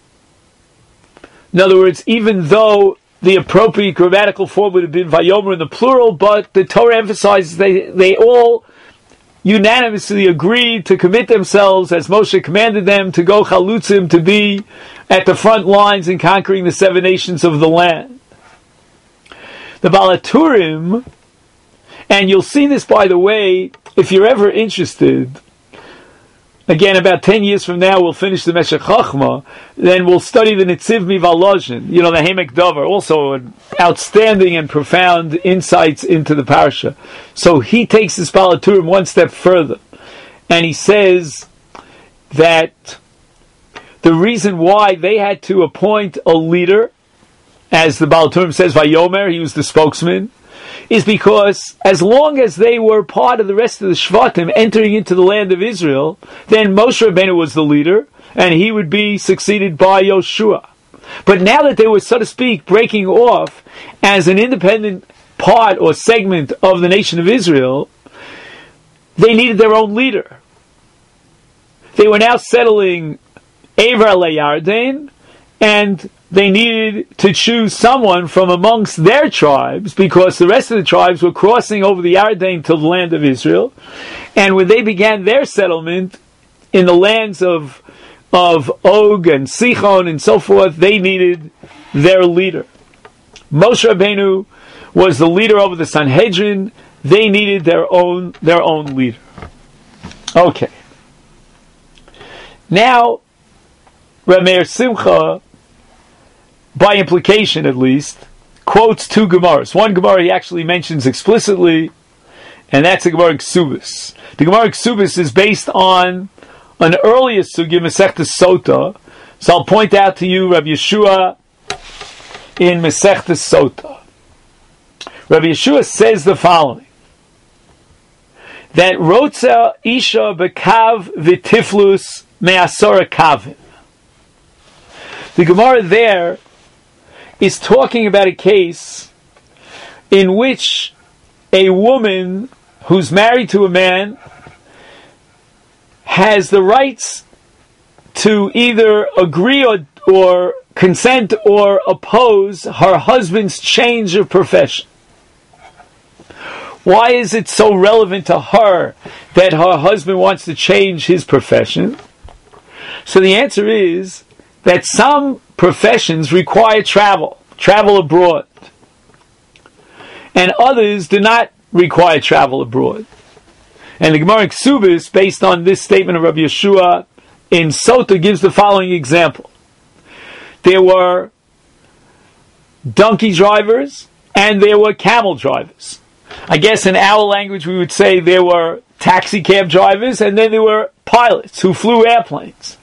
In other words, even though the appropriate grammatical form would have been Vayomer in the plural, but the Torah emphasizes they all unanimously agreed to commit themselves, as Moshe commanded them, to go chalutzim, to be at the front lines in conquering the 7 nations of the land. The Baal HaTurim, and you'll see this, by the way, if you're ever interested, again, about 10 years from now, we'll finish the Meshech Chochmah, then we'll study the Netziv Mivalozhin, the Hemek Dover, also an outstanding and profound insights into the Parsha. So he takes this Baal HaTurim one step further, and he says that the reason why they had to appoint a leader, as the Baal HaTurim says, Vayomer, he was the spokesman, is because as long as they were part of the rest of the Shvatim entering into the land of Israel, then Moshe Rabbeinu was the leader, and he would be succeeded by Yoshua. But now that they were, so to speak, breaking off as an independent part or segment of the nation of Israel, they needed their own leader. They were now settling Ever LeYarden, and they needed to choose someone from amongst their tribes, because the rest of the tribes were crossing over the Yarden to the land of Israel. And when they began their settlement in the lands of Og and Sichon and so forth, they needed their leader. Moshe Rabbeinu was the leader over the Sanhedrin. They needed their own leader. Okay. Now, Reb Meir Simcha, by implication at least, quotes two Gemaras. One Gemara he actually mentions explicitly, and that's the Gemara Ksubis. The Gemara Ksubis is based on an earlier sugya, Masechtas Sota. So I'll point out to you Rabbi Yeshua in Masechtas Sota. Rabbi Yeshua says the following, that Rotza Isha Bekav V'Tiflus Me'asora Kavim. The Gemara there is talking about a case in which a woman who's married to a man has the rights to either agree or consent or oppose her husband's change of profession. Why is it so relevant to her that her husband wants to change his profession? So the answer is that some professions require travel abroad, and others do not require travel abroad. And the Gemara Ksubis, based on this statement of Rabbi Yeshua in Sota, gives the following example. There were donkey drivers and there were camel drivers. I guess in our language we would say there were taxi cab drivers, and then there were pilots who flew airplanes.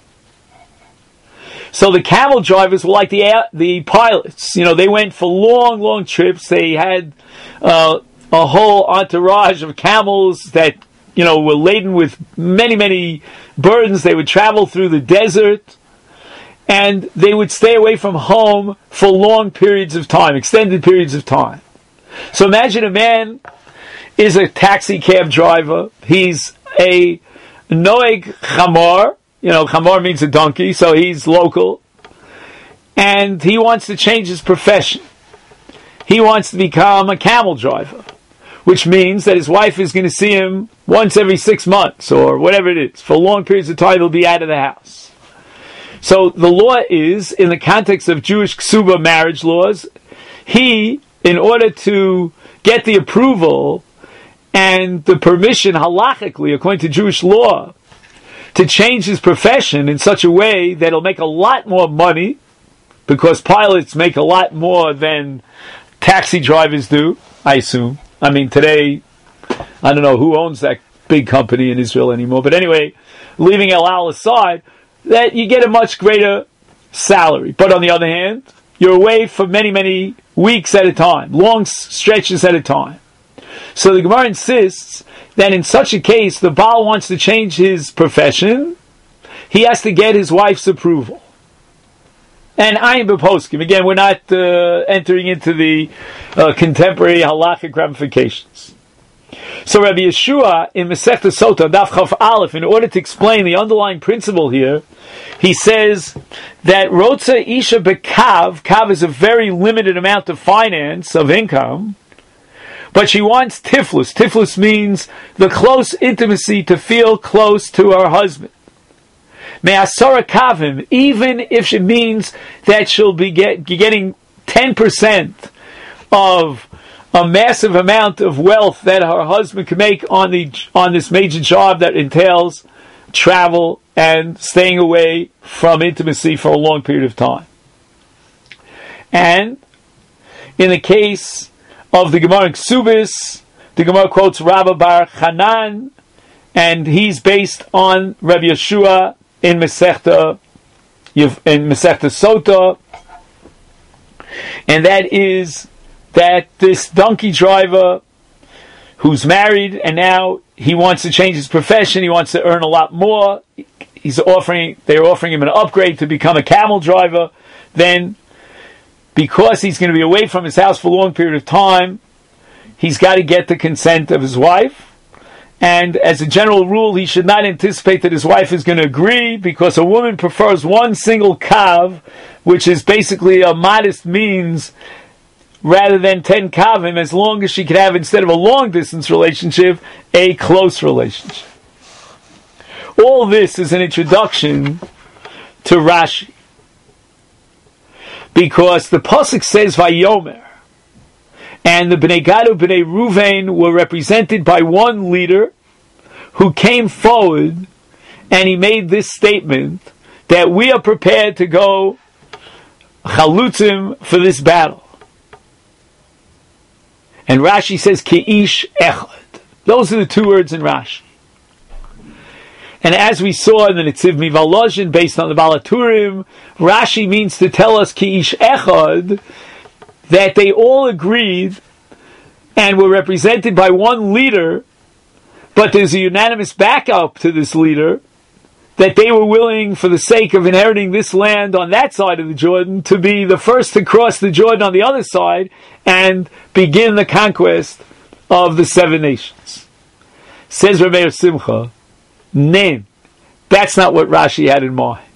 So the camel drivers were like the pilots. They went for long trips. They had a whole entourage of camels that, were laden with many burdens. They would travel through the desert, and they would stay away from home for long periods of time, extended periods of time. So imagine a man is a taxi cab driver. He's a Noeg Chamor. Chamor means a donkey, so he's local. And he wants to change his profession. He wants to become a camel driver, which means that his wife is going to see him once every 6 months, or whatever it is. For long periods of time, he'll be out of the house. So the law is, in the context of Jewish ksuba marriage laws, he, in order to get the approval and the permission halachically, according to Jewish law, to change his profession in such a way that he'll make a lot more money, because pilots make a lot more than taxi drivers do, I assume. I mean, today, I don't know who owns that big company in Israel anymore, but anyway, leaving El Al aside, that you get a much greater salary. But on the other hand, you're away for many weeks at a time, long stretches at a time. So the Gemara insists that in such a case, the Baal wants to change his profession, he has to get his wife's approval. And Ayin B'Poskim, again, we're not entering into the contemporary halachic ramifications. So Rabbi Yeshua in Masechta Sota, Daf Chaf Aleph, in order to explain the underlying principle here, he says that Rotza Isha B'Kav, Kav is a very limited amount of finance, of income, but she wants tiflus. Tiflus means the close intimacy, to feel close to her husband. Me'asora kavim, even if it means that she'll be getting 10% of a massive amount of wealth that her husband can make on this major job that entails travel and staying away from intimacy for a long period of time. And in the case of the Gemara in Ksubis, the Gemara quotes Rabba Bar Hanan, and he's based on Rabbi Yeshua in Masechta Sota, and that is that this donkey driver who's married and now he wants to change his profession, he wants to earn a lot more, they're offering him an upgrade to become a camel driver, then because he's going to be away from his house for a long period of time, he's got to get the consent of his wife. And as a general rule, he should not anticipate that his wife is going to agree, because a woman prefers one single kav, which is basically a modest means, rather than 10 kavim, as long as she could have, instead of a long-distance relationship, a close relationship. All this is an introduction to Rashi, because the pasuk says Vayomer, and the Bnei Gad and Bnei Ruvain were represented by one leader who came forward and he made this statement that we are prepared to go chalutzim for this battle. And Rashi says Ki'ish Echad. Those are the two words in Rashi. And as we saw in the Netziv Mivalozhin, based on the Balaturim, Rashi means to tell us Ki'ish Echad, that they all agreed and were represented by one leader, but there's a unanimous backup to this leader, that they were willing, for the sake of inheriting this land on that side of the Jordan, to be the first to cross the Jordan on the other side and begin the conquest of the 7 nations. Says Rameir Simcha, Nen, that's not what Rashi had in mind.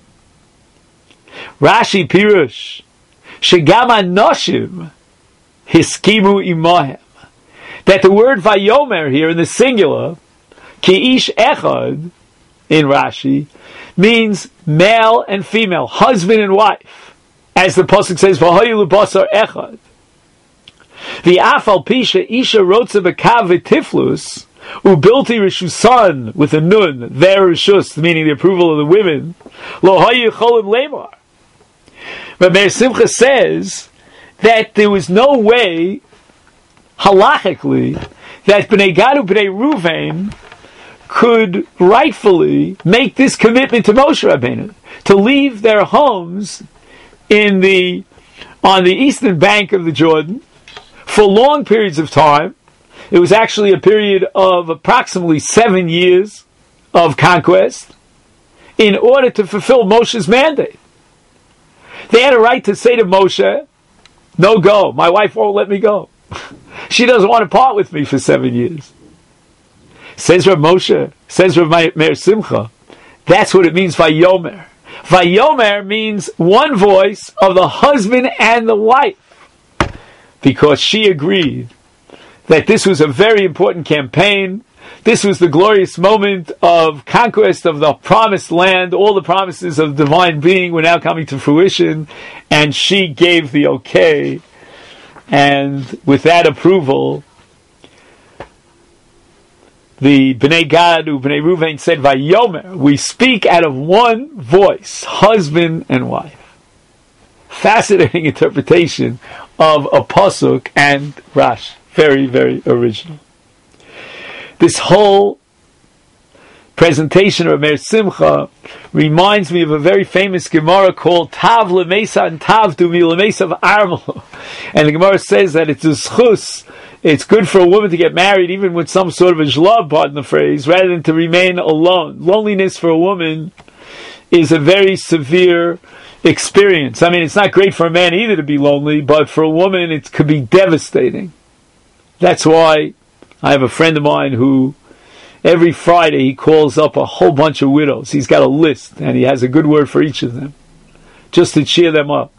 Rashi Pirush, Shegam Anoshim Hiskimu Imahem, that the word Vayomer here in the singular, Ki'ish Echad, in Rashi, means male and female, husband and wife, as the pasuk says, V'hoyu l'basar echad. The afal pisha isha rotza b'kav v'tiflus ubilti rishusan with a nun, their rishus, meaning the approval of the women, lo hayu cholim lemar. But Meir Simcha says that there was no way, halachically, that Bnei Gad and Bnei Ruvain could rightfully make this commitment to Moshe Rabbeinu, to leave their homes on the eastern bank of the Jordan for long periods of time. It was actually a period of approximately 7 years of conquest, in order to fulfill Moshe's mandate. They had a right to say to Moshe, no go, my wife won't let me go. She doesn't want to part with me for 7 years. Says Rav Moshe, says Rav Meir Simcha, that's what it means, Vayomer. Vayomer means one voice of the husband and the wife, because she agreed that this was a very important campaign. This was the glorious moment of conquest of the promised land. All the promises of divine being were now coming to fruition, and she gave the okay. And with that approval, the Bnei Gad and Bnei Ruvain said, Vayomer, we speak out of one voice, husband and wife. Fascinating interpretation of a pasuk and Rashi. Very, very original. This whole presentation of Meir Simcha reminds me of a very famous Gemara called Tav Lemesa and Tav Dumi Lemesa of Armel. And the Gemara says that it's a schus, it's good for a woman to get married even with some sort of a jlab, pardon the phrase, rather than to remain alone. Loneliness for a woman is a very severe experience. I mean, it's not great for a man either to be lonely, but for a woman it could be devastating. That's why I have a friend of mine who every Friday he calls up a whole bunch of widows. He's got a list and he has a good word for each of them, just to cheer them up.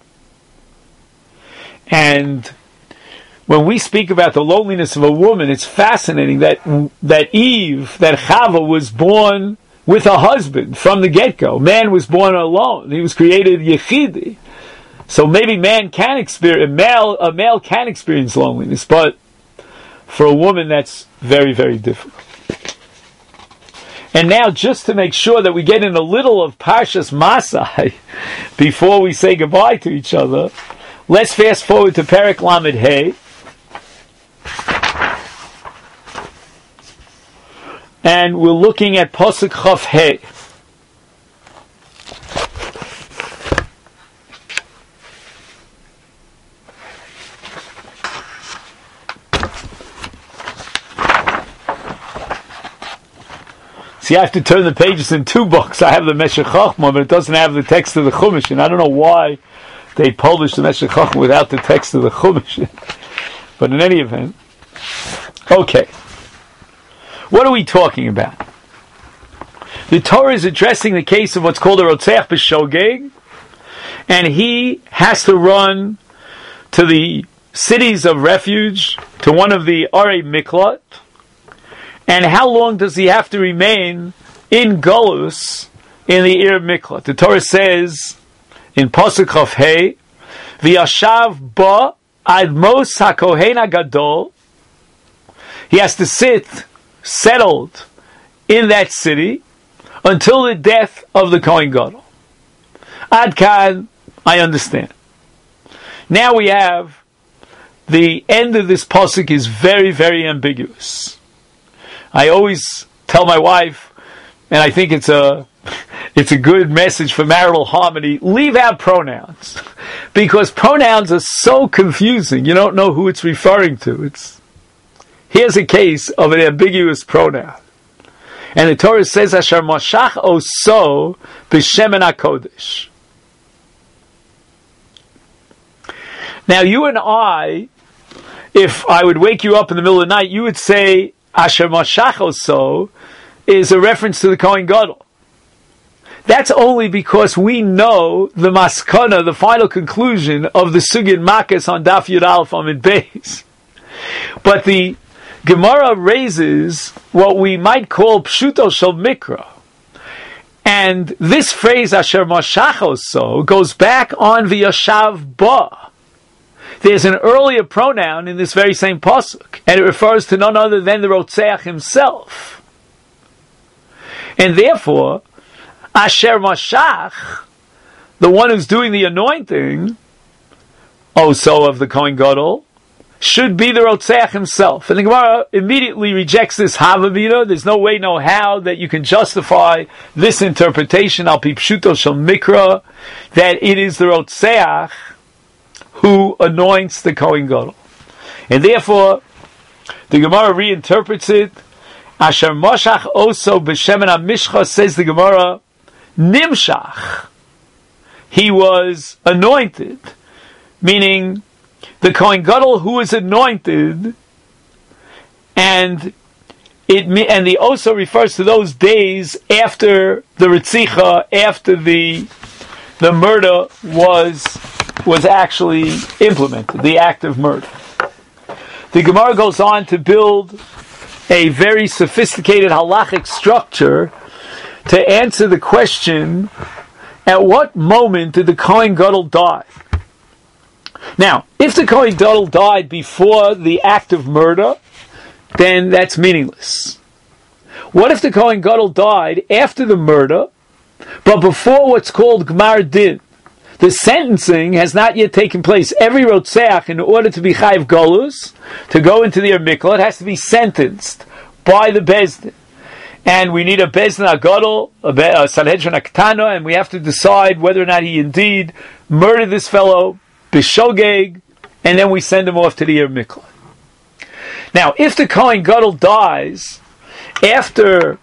And when we speak about the loneliness of a woman, it's fascinating that Eve, that Chava, was born with a husband from the get-go. Man was born alone. He was created yechidi. So maybe a male can experience loneliness, but for a woman that's very, very difficult. And now, just to make sure that we get in a little of Parshas Masai before we say goodbye to each other, let's fast forward to Perek Lamed Hey. And we're looking at Pasuk Chaf Hey. See, I have to turn the pages in two books. I have the Meshech Chochmah, but it doesn't have the text of the Chumash. And I don't know why they published the Meshech Chochmah without the text of the Chumash. But in any event, okay. What are we talking about? The Torah is addressing the case of what's called a Rotzeach B'Shogeg, and he has to run to the cities of refuge, to one of the Arei Miklat. And how long does he have to remain in Golus in the Ir Miklat? The Torah says in Pasuk Chaf Hey, V'yashav ba admos hakohen hagadol. He has to sit settled in that city until the death of the Kohen Gadol. Ad kan, I understand. Now we have the end of this pasuk is very, very ambiguous. I always tell my wife, and I think it's a good message for marital harmony, leave out pronouns. Because pronouns are so confusing. You don't know who it's referring to. Here's a case of an ambiguous pronoun. And the Torah says, Asher Mashach Oso B'Shemen HaKodesh. Now you and I, if I would wake you up in the middle of the night, you would say, Asher Mashach Oso is a reference to the Kohen Gadol. That's only because we know the maskana, the final conclusion of the Sugin Makkos on Daf Yud Aleph Amid Beis. But the Gemara raises what we might call Pshuto Shel Mikra. And this phrase, Asher Mashach Oso, goes back on V'yashav ba. There's an earlier pronoun in this very same pasuk, and it refers to none other than the Rotzeach himself. And therefore, Asher Mashach, the one who's doing the anointing, also of the Kohen Gadol, should be the Rotzeach himself. And the Gemara immediately rejects this Havamina. There's no way, no how that you can justify this interpretation, al pi pshuto shel mikra, that it is the Rotzeach who anoints the Kohen Gadol. And therefore, the Gemara reinterprets it. Asher Mashach Oso B'Shemen HaMishcha, says the Gemara, Nimshach. He was anointed, meaning the Kohen Gadol who is anointed, and the Oso refers to those days after the Ritzicha, after the murder was actually implemented, the act of murder. The Gemara goes on to build a very sophisticated halachic structure to answer the question, at what moment did the Kohen Gadol die? Now, if the Kohen Gadol died before the act of murder, then that's meaningless. What if the Kohen Gadol died after the murder, but before what's called Gmar Din? The sentencing has not yet taken place. Every Rotzeach, in order to be Chayiv Golus, to go into the Miklat, has to be sentenced by the Bezdin. And we need a Bezdin HaGadol, a Sanhedrin HaKtana, and we have to decide whether or not he indeed murdered this fellow, B'Shogeg, and then we send him off to the Miklat. Now, if the Kohen Gadol dies after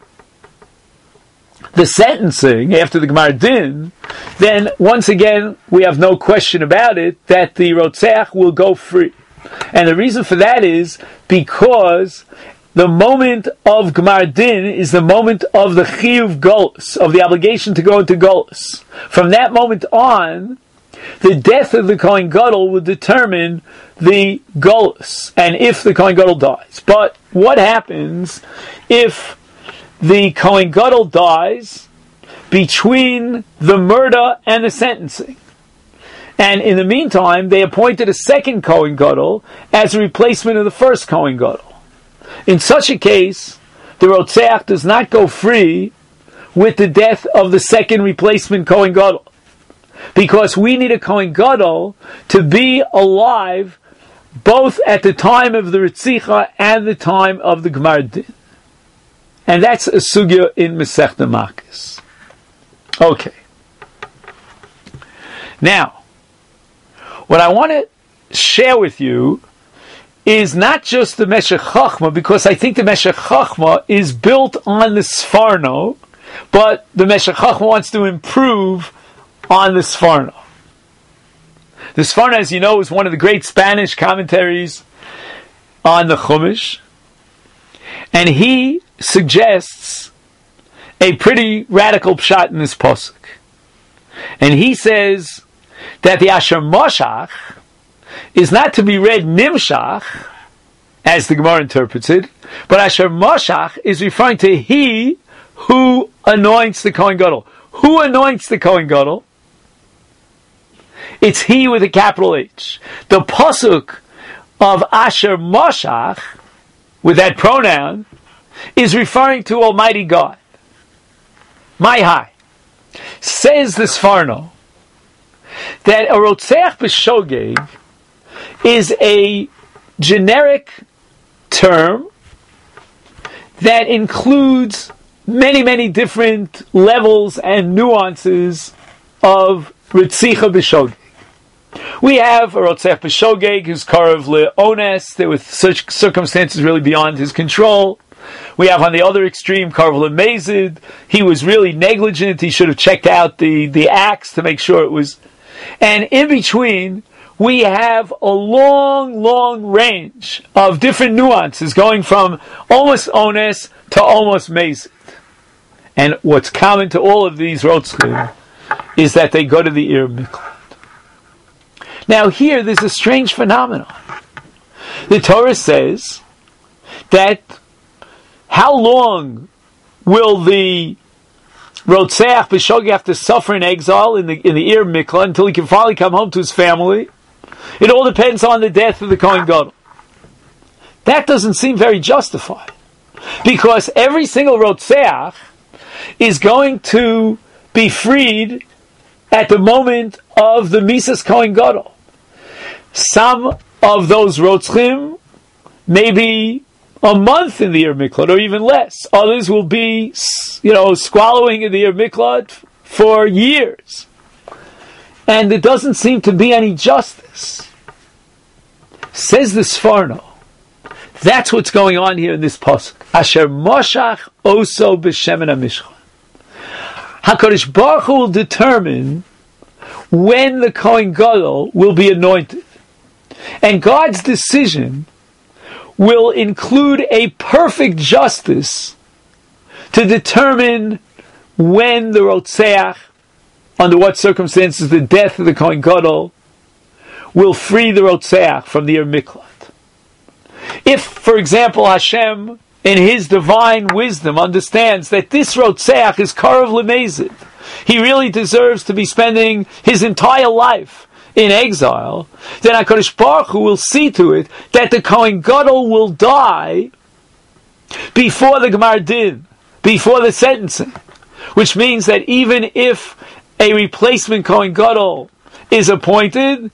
the sentencing, after the Gmar Din, then once again, we have no question about it that the Rotzeach will go free. And the reason for that is because the moment of Gmar Din is the moment of the Chiyuv Golus, of the obligation to go into Golus. From that moment on, the death of the Kohen Gadol will determine the Golus, and if the Kohen Gadol dies. But what happens if the Kohen Gadol dies between the murder and the sentencing? And in the meantime, they appointed a second Kohen Gadol as a replacement of the first Kohen Gadol. In such a case, the Rotzeach does not go free with the death of the second replacement Kohen Gadol. Because we need a Kohen Gadol to be alive both at the time of the Ritzicha and the time of the Gemar Din. And that's a sugya in Masechta Makos. Okay. Now, what I want to share with you is not just the Meshech Chochmah, because I think the Meshech Chochmah is built on the Sforno, but the Meshech Chochmah wants to improve on the Sforno. The Sforno, as you know, is one of the great Spanish commentaries on the Chumash, and he suggests a pretty radical pshat in this pasuk. And he says that the Asher Moshach is not to be read Nimshach, as the Gemara interprets it, but Asher Moshach is referring to he who anoints the Kohen Gadol. Who anoints the Kohen Gadol? It's he with a capital H. The pasuk of Asher Moshach, with that pronoun, is referring to Almighty God. My high. Says the Sforno that a Rotzeach B'Shogeg is a generic term that includes many, many different levels and nuances of Ritzicha B'Shogeg. We have a Rotzeach B'Shogeg who's Karav Le'ones, there were such circumstances really beyond his control. We have on the other extreme Karav Le'mezid, he was really negligent, he should have checked out the axe to make sure it was. And in between, we have a long, long range of different nuances going from almost Ones to almost Mezid. And what's common to all of these Rotzchim is that they go to the Ir Miklat. Now here, there's a strange phenomenon. The Torah says that how long will the Rotzeach B'Shogeg have to suffer in exile in the Ir Mikla until he can finally come home to his family? It all depends on the death of the Kohen Gadol. That doesn't seem very justified, because every single Rotzeach is going to be freed at the moment of the Misas Kohen Gadol. Some of those Rotzchim may be a month in the Ir Miklat, or even less. Others will be, swallowing in the Ir Miklat for years. And there doesn't seem to be any justice. Says the Sforno, that's what's going on here in this pasuk. Asher Moshach Oso B'Shemen HaMishchan. HaKadosh Baruch Hu will determine when the Kohen Gadol will be anointed. And God's decision will include a perfect justice to determine when the Rotzeach, under what circumstances the death of the Kohen Gadol, will free the Rotzeach from the Ir Miklat. If, for example, Hashem, in His divine wisdom, understands that this Rotzeach is Karav Le'mezid, he really deserves to be spending his entire life in exile, then HaKadosh Baruch Hu will see to it that the Kohen Gadol will die before the Gemar Din, before the sentencing. Which means that even if a replacement Kohen Gadol is appointed,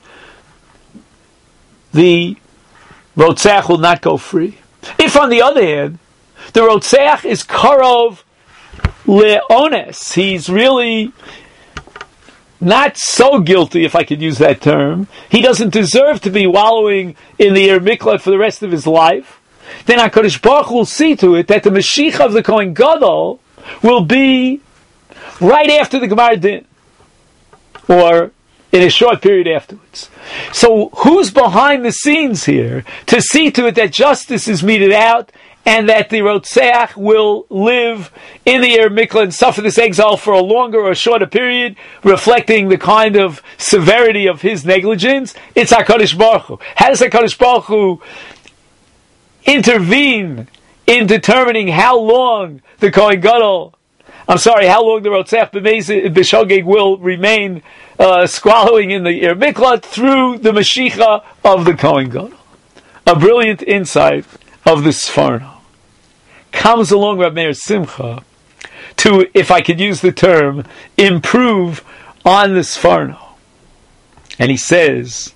the Rotzeach will not go free. If, on the other hand, the Rotzeach is Karov Le'ones, he's really not so guilty, if I could use that term, he doesn't deserve to be wallowing in the Ir Miklat for the rest of his life, then HaKadosh Baruch Hu will see to it that the Mashiach of the Kohen Gadol will be right after the Gemar Din, or in a short period afterwards. So who's behind the scenes here to see to it that justice is meted out and that the Rotzeach will live in the Ir Mikla and suffer this exile for a longer or shorter period, reflecting the kind of severity of his negligence? It's HaKadosh Baruch Hu. How does HaKadosh Baruch Hu intervene in determining how long the Kohen Gadol, how long the Rotzeach B'Shogeg will remain squallowing in the Ir Miklat through the Mashiach of the Kohen Gadol? A brilliant insight of the Sforno. comes along Reb Meir Simcha to, if I could use the term, improve on the Sforno. And he says,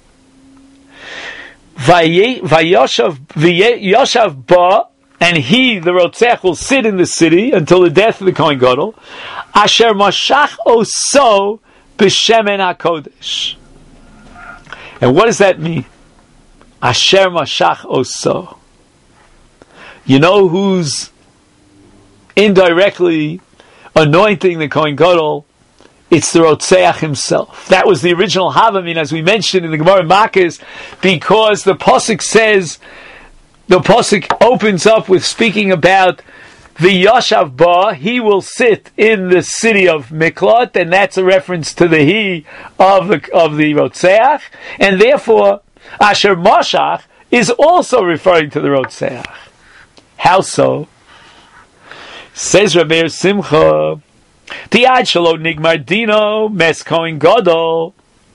Vayoshav ba, and he, the Rotzech, will sit in the city until the death of the Kohen Gadol. Asher mashach oso b'shemen hakodesh. And what does that mean? Asher mashach oso. You know who's indirectly anointing the Kohen Gadol? It's the Rotzeach himself. That was the original Havamin, as we mentioned in the Gemara Makos, because the Pasuk says, the Pasuk opens up with speaking about the Yashav Ba, he will sit in the city of Miklat, and that's a reference to the he of the Rotzeach, and therefore Asher Mashach is also referring to the Rotzeach. How so? Says Reb Meir Simcha, Tiad shelo nigmar dino mes Kohen Gadol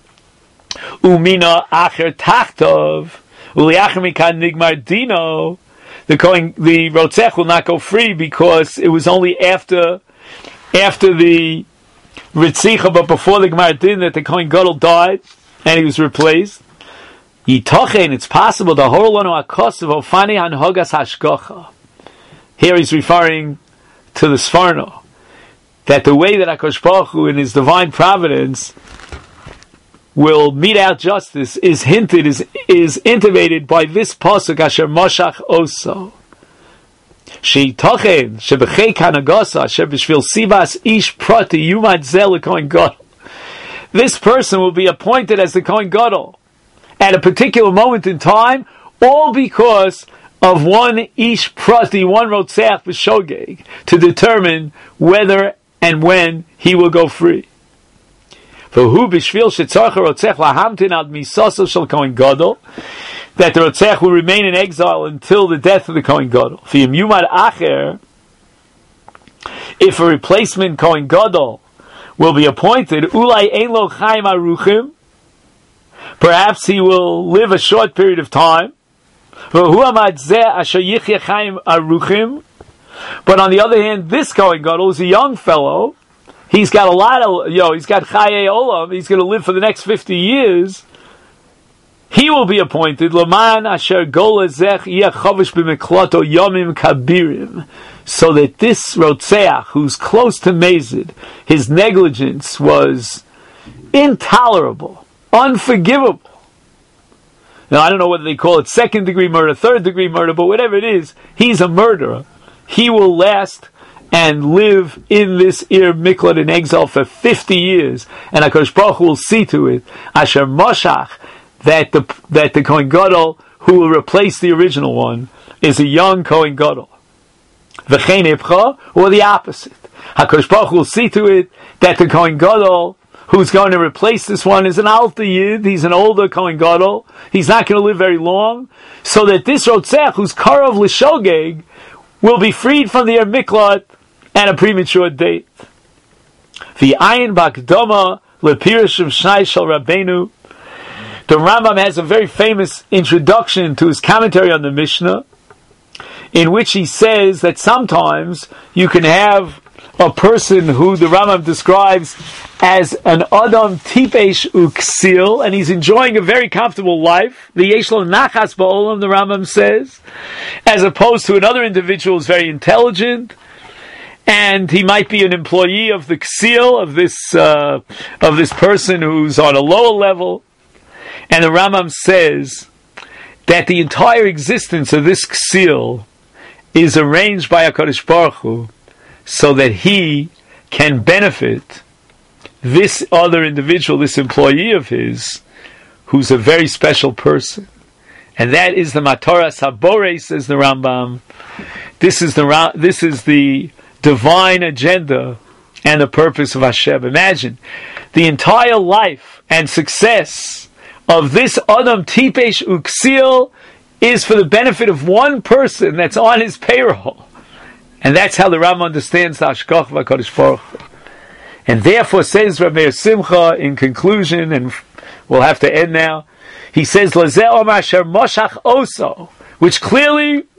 umina acher tachtov uliacher mikan nigmar dino. The Rotzech will not go free because it was only after the Ritzicha, but before the Gemar Din, that the Kohen Gadol died and he was replaced. Yitochen, it's possible the Horlanu Akos of Ofani Hanhogas Hashgacha. Here he's referring to the Sforno, that the way that HaKadosh Baruch Hu in his divine providence will mete out justice is hinted, is intimated by this pasuk, Asher Moshach Oso. Sheitochen shebechei kanagasa asher b'shvil sivas ish prati yumad zel Kohen Gadol. This person will be appointed as the Kohen Gadol at a particular moment in time, all because of one ish prati, one rotzeach b'shogeg, to determine whether and when he will go free. V'hu b'shvil shetzarcha rotzech lahamtin ad misaso shel Kohen Gadol, that the rotzech will remain in exile until the death of the Kohen Gadol. V'yim yumad acher, if a replacement Kohen Gadol will be appointed, ulai ein lo chaim aruchim, perhaps he will live a short period of time. V'hu amad zeh asher yichya chaim aruchim, but on the other hand, this Kohen Gadol is a young fellow. He's got a lot of, he's got Chaye Olam. He's going to live for the next 50 years. He will be appointed, Laman Asher Gola Zech Yech Chavish B'Meklato Yomim Kabirim, so that this Rotzeach, who's close to Mazid, his negligence was intolerable, unforgivable. Now, I don't know whether they call it second degree murder, third degree murder, but whatever it is, he's a murderer. He will last and live in this Ir Miklat in exile for 50 years, and HaKadosh Baruch Hu will see to it, Asher Moshach, that the Kohen Gadol who will replace the original one is a young Kohen Gadol. V'chein Ipcha, or the opposite. HaKadosh Baruch Hu will see to it that the Kohen Gadol who's going to replace this one is an Alta Yid, he's an older Kohen Gadol, he's not going to live very long, so that this Rotzech, who's Karov L'Shogeg, will be freed from the Ir Miklat and a premature date. The Ayin Bakdoma Lepirish of Shnai Shel Rabbeinu. The Rambam has a very famous introduction to his commentary on the Mishnah, in which he says that sometimes you can have a person who the Rambam describes as an Adam Tipesh Uksil, and he's enjoying a very comfortable life. The Yeshlo Nachas Ba'olam, the Rambam says, as opposed to another individual who's very intelligent, and he might be an employee of the Ksil, of this person who's on a lower level. And the Rambam says that the entire existence of this Ksil is arranged by HaKadosh Baruch Hu so that he can benefit this other individual, this employee of his, who's a very special person. And that is the Matoras Habore, says the Rambam. This is the divine agenda and the purpose of Hashem. Imagine the entire life and success of this Adam Tipesh Uksil is for the benefit of one person that's on his payroll. And that's how the Rambam understands the Hashgach v'HaKadosh Baruch Hu. And therefore, says Reb Meir Simcha in conclusion, and we'll have to end now, he says, Lazeh Omar Asher Moshach Oso, which clearly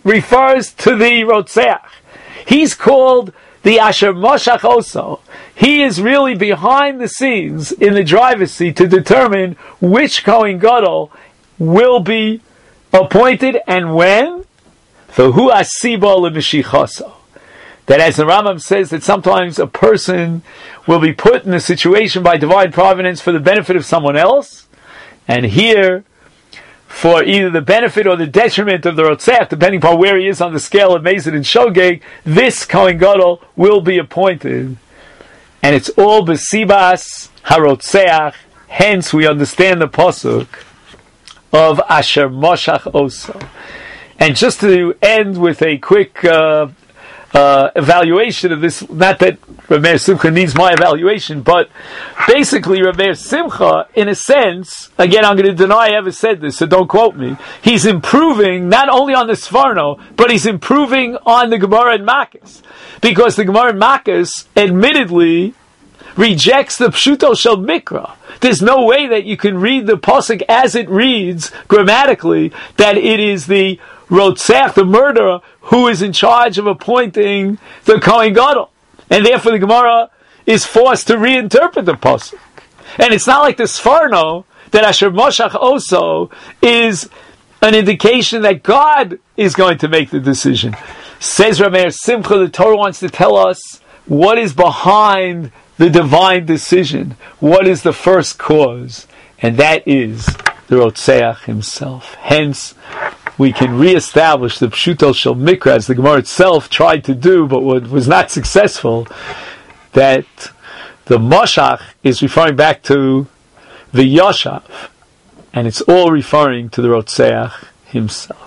refers to the Rotzeach. He's called the Asher Moshach Oso. He is really behind the scenes in the driver's seat to determine which Kohen Gadol will be appointed and when. So who asibo lemishichaso. That as the Rambam says that sometimes a person will be put in a situation by divine providence for the benefit of someone else, and here for either the benefit or the detriment of the Rotzeach, depending upon where he is on the scale of Mezid and Shogeg, this Kohen Gadol will be appointed. And it's all Besibas HaRotzeach, hence we understand the Pasuk of Asher Moshach Oso. And just to end with a quick evaluation of this, not that Rav Meir Simcha needs my evaluation, but basically Rav Meir Simcha, in a sense, again I'm going to deny I ever said this, so don't quote me, he's improving not only on the Sforno, but he's improving on the Gemara in Makkas. Because the Gemara in Makkas, admittedly, rejects the Pshuto Shel Mikra. There's no way that you can read the Pasuk as it reads, grammatically, that it is the Rotzeach, the murderer, who is in charge of appointing the Kohen Gadol. And therefore the Gemara is forced to reinterpret the Pasuk. And it's not like the Sforno, that Asher Moshach Oso is an indication that God is going to make the decision. Says Rav Meir Simcha, the Torah wants to tell us what is behind the divine decision. What is the first cause? And that is the Rotzeach himself. Hence, we can reestablish the Pshuto Shel Mikra, as the Gemara itself tried to do, but was not successful, that the Moshach is referring back to the Yoshav, and it's all referring to the Rotzeach himself.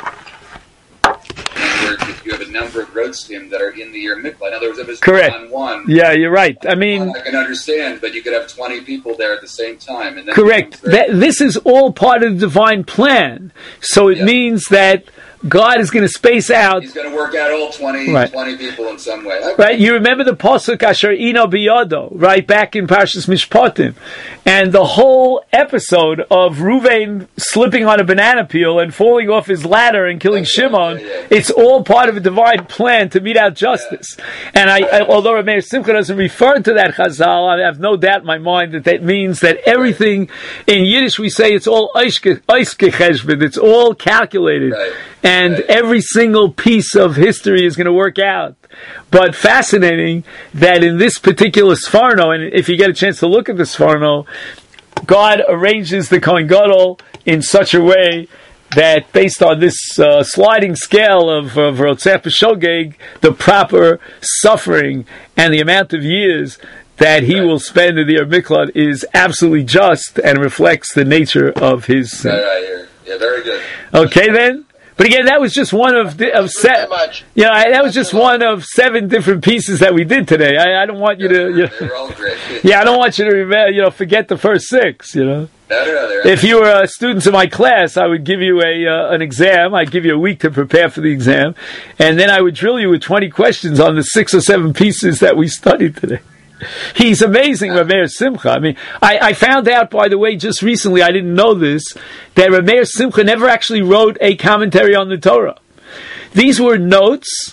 You have a number of Rotzim that are in the year Mikla. In other words, if it's correct. One, yeah, you're right. I mean, I can understand, but you could have 20 people there at the same time. And then correct. This is all part of the divine plan. So it means that God is going to space out. He's going to work out all 20 people in some way. Okay. Right? You remember the Pasuk Asher Ino Biyado, right? Back in Parshas Mishpatim. And the whole episode of Ruvain slipping on a banana peel and falling off his ladder and killing Shimon, it's all part of a divine plan to mete out justice. And although Rav Meir Simcha doesn't refer to that Chazal, I have no doubt in my mind that means that everything in Yiddish we say it's all Oiske Cheshbon, it's all calculated. Right. And every single piece of history is going to work out. But fascinating that in this particular Sforno, and if you get a chance to look at the Sforno, God arranges the Kohen Gadol in such a way that based on this sliding scale of Rotzeach B'Shogeg, the proper suffering and the amount of years that he will spend in the Yer Miklat is absolutely just and reflects the nature of his sin. Right. Yeah, very good. Okay then? But again, that was just one of seven. Yeah, that was just one of 7 different pieces that we did today. I don't want you to. They were all great. Yeah, I don't want you to forget the first 6. No. If you were students in my class, I would give you an exam. I'd give you a week to prepare for the exam, and then I would drill you with 20 questions on the 6 or 7 pieces that we studied today. He's amazing, Rav Meir Simcha. I mean, I found out, by the way, just recently, I didn't know this, that Rav Meir Simcha never actually wrote a commentary on the Torah. These were notes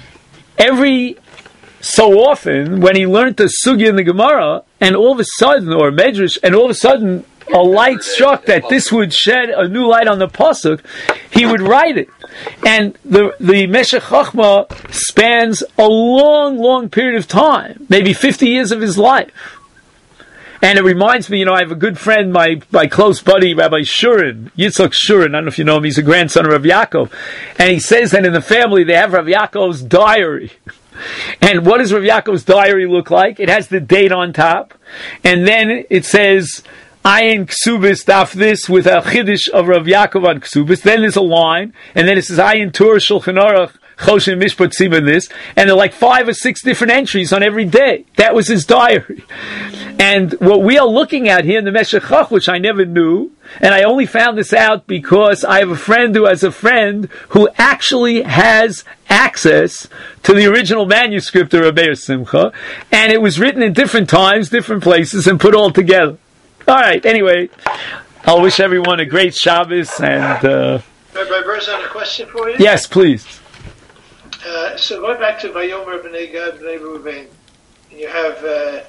every so often when he learned the Sugya in the Gemara, and all of a sudden, or Medrash, and all of a sudden, a light struck that this would shed a new light on the Pasuk, he would write it. And the Meshech Chochmah spans a long, long period of time, maybe 50 years of his life. And it reminds me, I have a good friend, my close buddy, Rabbi Shurin, Yitzchak Shurin, I don't know if you know him, he's a grandson of Rav Yaakov. And he says that in the family they have Rav Yaakov's diary. And what does Rav Yaakov's diary look like? It has the date on top. And then it says, Ayin Ksubis daf this with a chiddush of Rav Yaakov on Ksubis. Then there's a line, and then it says Ayin Tur Shulchan Aruch Choshen Mishpat Siman this, and there are like 5 or 6 different entries on every day. That was his diary. And what we are looking at here in the Meshech Choch, which I never knew, and I only found this out because I have a friend who has a friend who actually has access to the original manuscript of Rav Meir Simcha, and it was written in different times, different places, and put all together. All right, anyway, I'll wish everyone a great Shabbos, and... Rabbi Berzon, a question for you? Yes, please. So going back to Vayomer B'nei Gad B'nei Reuven, and you have the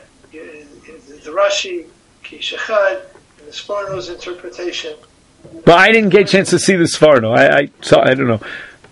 Rashi, Kish Echad, and the Sforno's interpretation. But I didn't get a chance to see the Sforno. I don't know.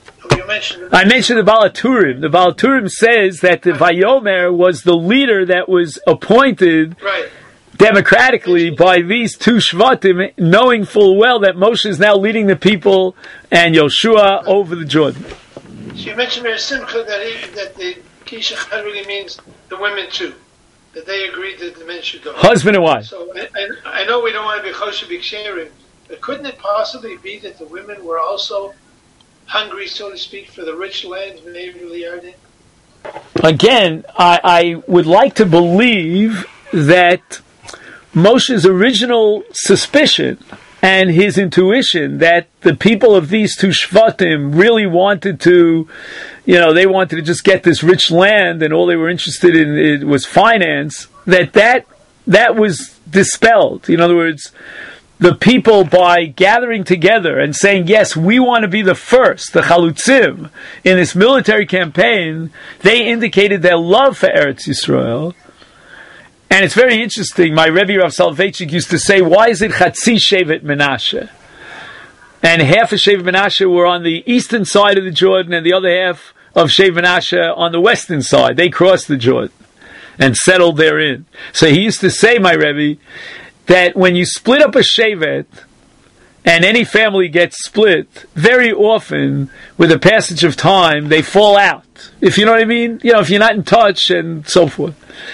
I mentioned the Balaturim. The Balaturim says that the Vayomer was the leader that was appointed democratically by these two Shvatim, knowing full well that Moshe is now leading the people and Yoshua over the Jordan. So you mentioned Meir Simcha that the Kish Echad really means the women too, that they agreed that the men should go. Husband and wife. So I know we don't want to be Choshe B'Ksherim, but couldn't it possibly be that the women were also hungry, so to speak, for the rich land of Yarden? Again, I would like to believe that Moshe's original suspicion and his intuition that the people of these two Shvatim really wanted to, they wanted to just get this rich land and all they were interested in was finance, that was dispelled. In other words, the people, by gathering together and saying, yes, we want to be the first, the Chalutzim, in this military campaign, they indicated their love for Eretz Yisrael. And it's very interesting, my Rebbe Rav Soloveitchik used to say, why is it Chatzi Shevet Menashe? And half of Shevet Menashe were on the eastern side of the Jordan, and the other half of Shevet Menashe on the western side. They crossed the Jordan and settled therein. So he used to say, my Rebbe, that when you split up a shevet, and any family gets split, very often, with the passage of time, they fall out. If you know what I mean? If you're not in touch and so forth.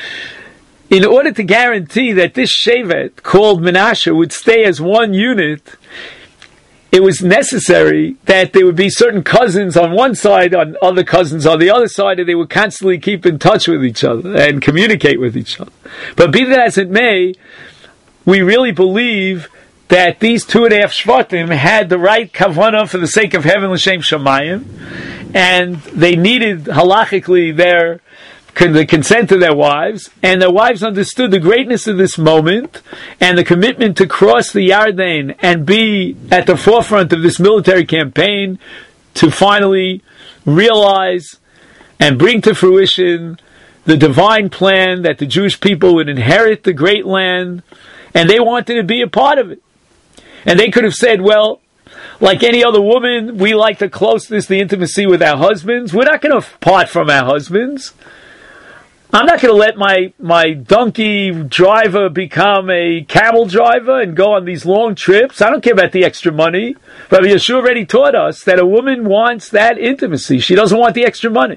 In order to guarantee that this shevet, called Menashe, would stay as one unit, it was necessary that there would be certain cousins on one side, on other cousins on the other side, and they would constantly keep in touch with each other and communicate with each other. But be that as it may, we really believe that these 2.5 Shvatim had the right kavanah for the sake of heaven, l'shem shamayim, and they needed halachically the consent of their wives, and their wives understood the greatness of this moment and the commitment to cross the Yarden and be at the forefront of this military campaign to finally realize and bring to fruition the divine plan that the Jewish people would inherit the great land. And they wanted to be a part of it. And they could have said, well, like any other woman, we like the closeness, the intimacy with our husbands. We're not going to part from our husbands. I'm not going to let my donkey driver become a camel driver and go on these long trips. I don't care about the extra money. Rabbi Yeshua already taught us that a woman wants that intimacy. She doesn't want the extra money.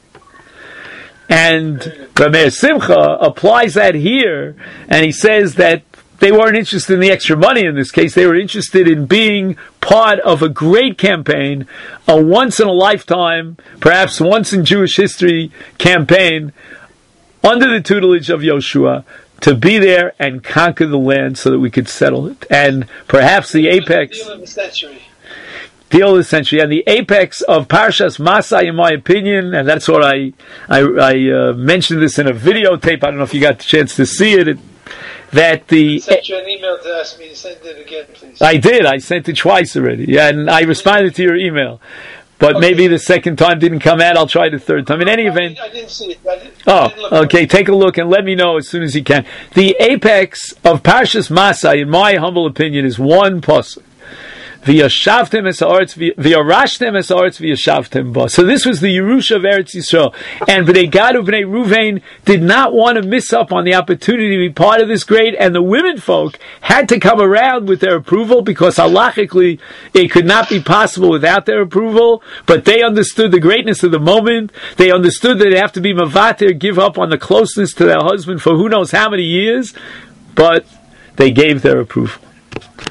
And Meir Simcha applies that here, and he says that they weren't interested in the extra money in this case. They were interested in being part of a great campaign, a once-in-a-lifetime, perhaps once in Jewish history campaign, under the tutelage of Yoshua, to be there and conquer the land so that we could settle it. And perhaps the apex... Deal of the century. Deal of the century. And the apex of Parshas Masai, in my opinion, and that's what I mentioned this in a videotape, I don't know if you got the chance to see it, that the... I sent you an email to ask me to send it again, please. I did. I sent it twice already. And I responded to your email. But maybe the second time didn't come out. I'll try the third time. In any event... I didn't see it. I didn't look okay. Take a look and let me know as soon as you can. The apex of Parshas Masai, in my humble opinion, is one pasuk. V'yashavtem es ha'aretz, v'yarashtem es ha'aretz, v'yashavtem ba. So this was the Yerusha of Eretz Yisrael. And Bnei Gad and Bnei Ruvain did not want to miss up on the opportunity to be part of this great, and the women folk had to come around with their approval, because halachically it could not be possible without their approval, but they understood the greatness of the moment. They understood that they have to be mavater, give up on the closeness to their husband for who knows how many years, but they gave their approval.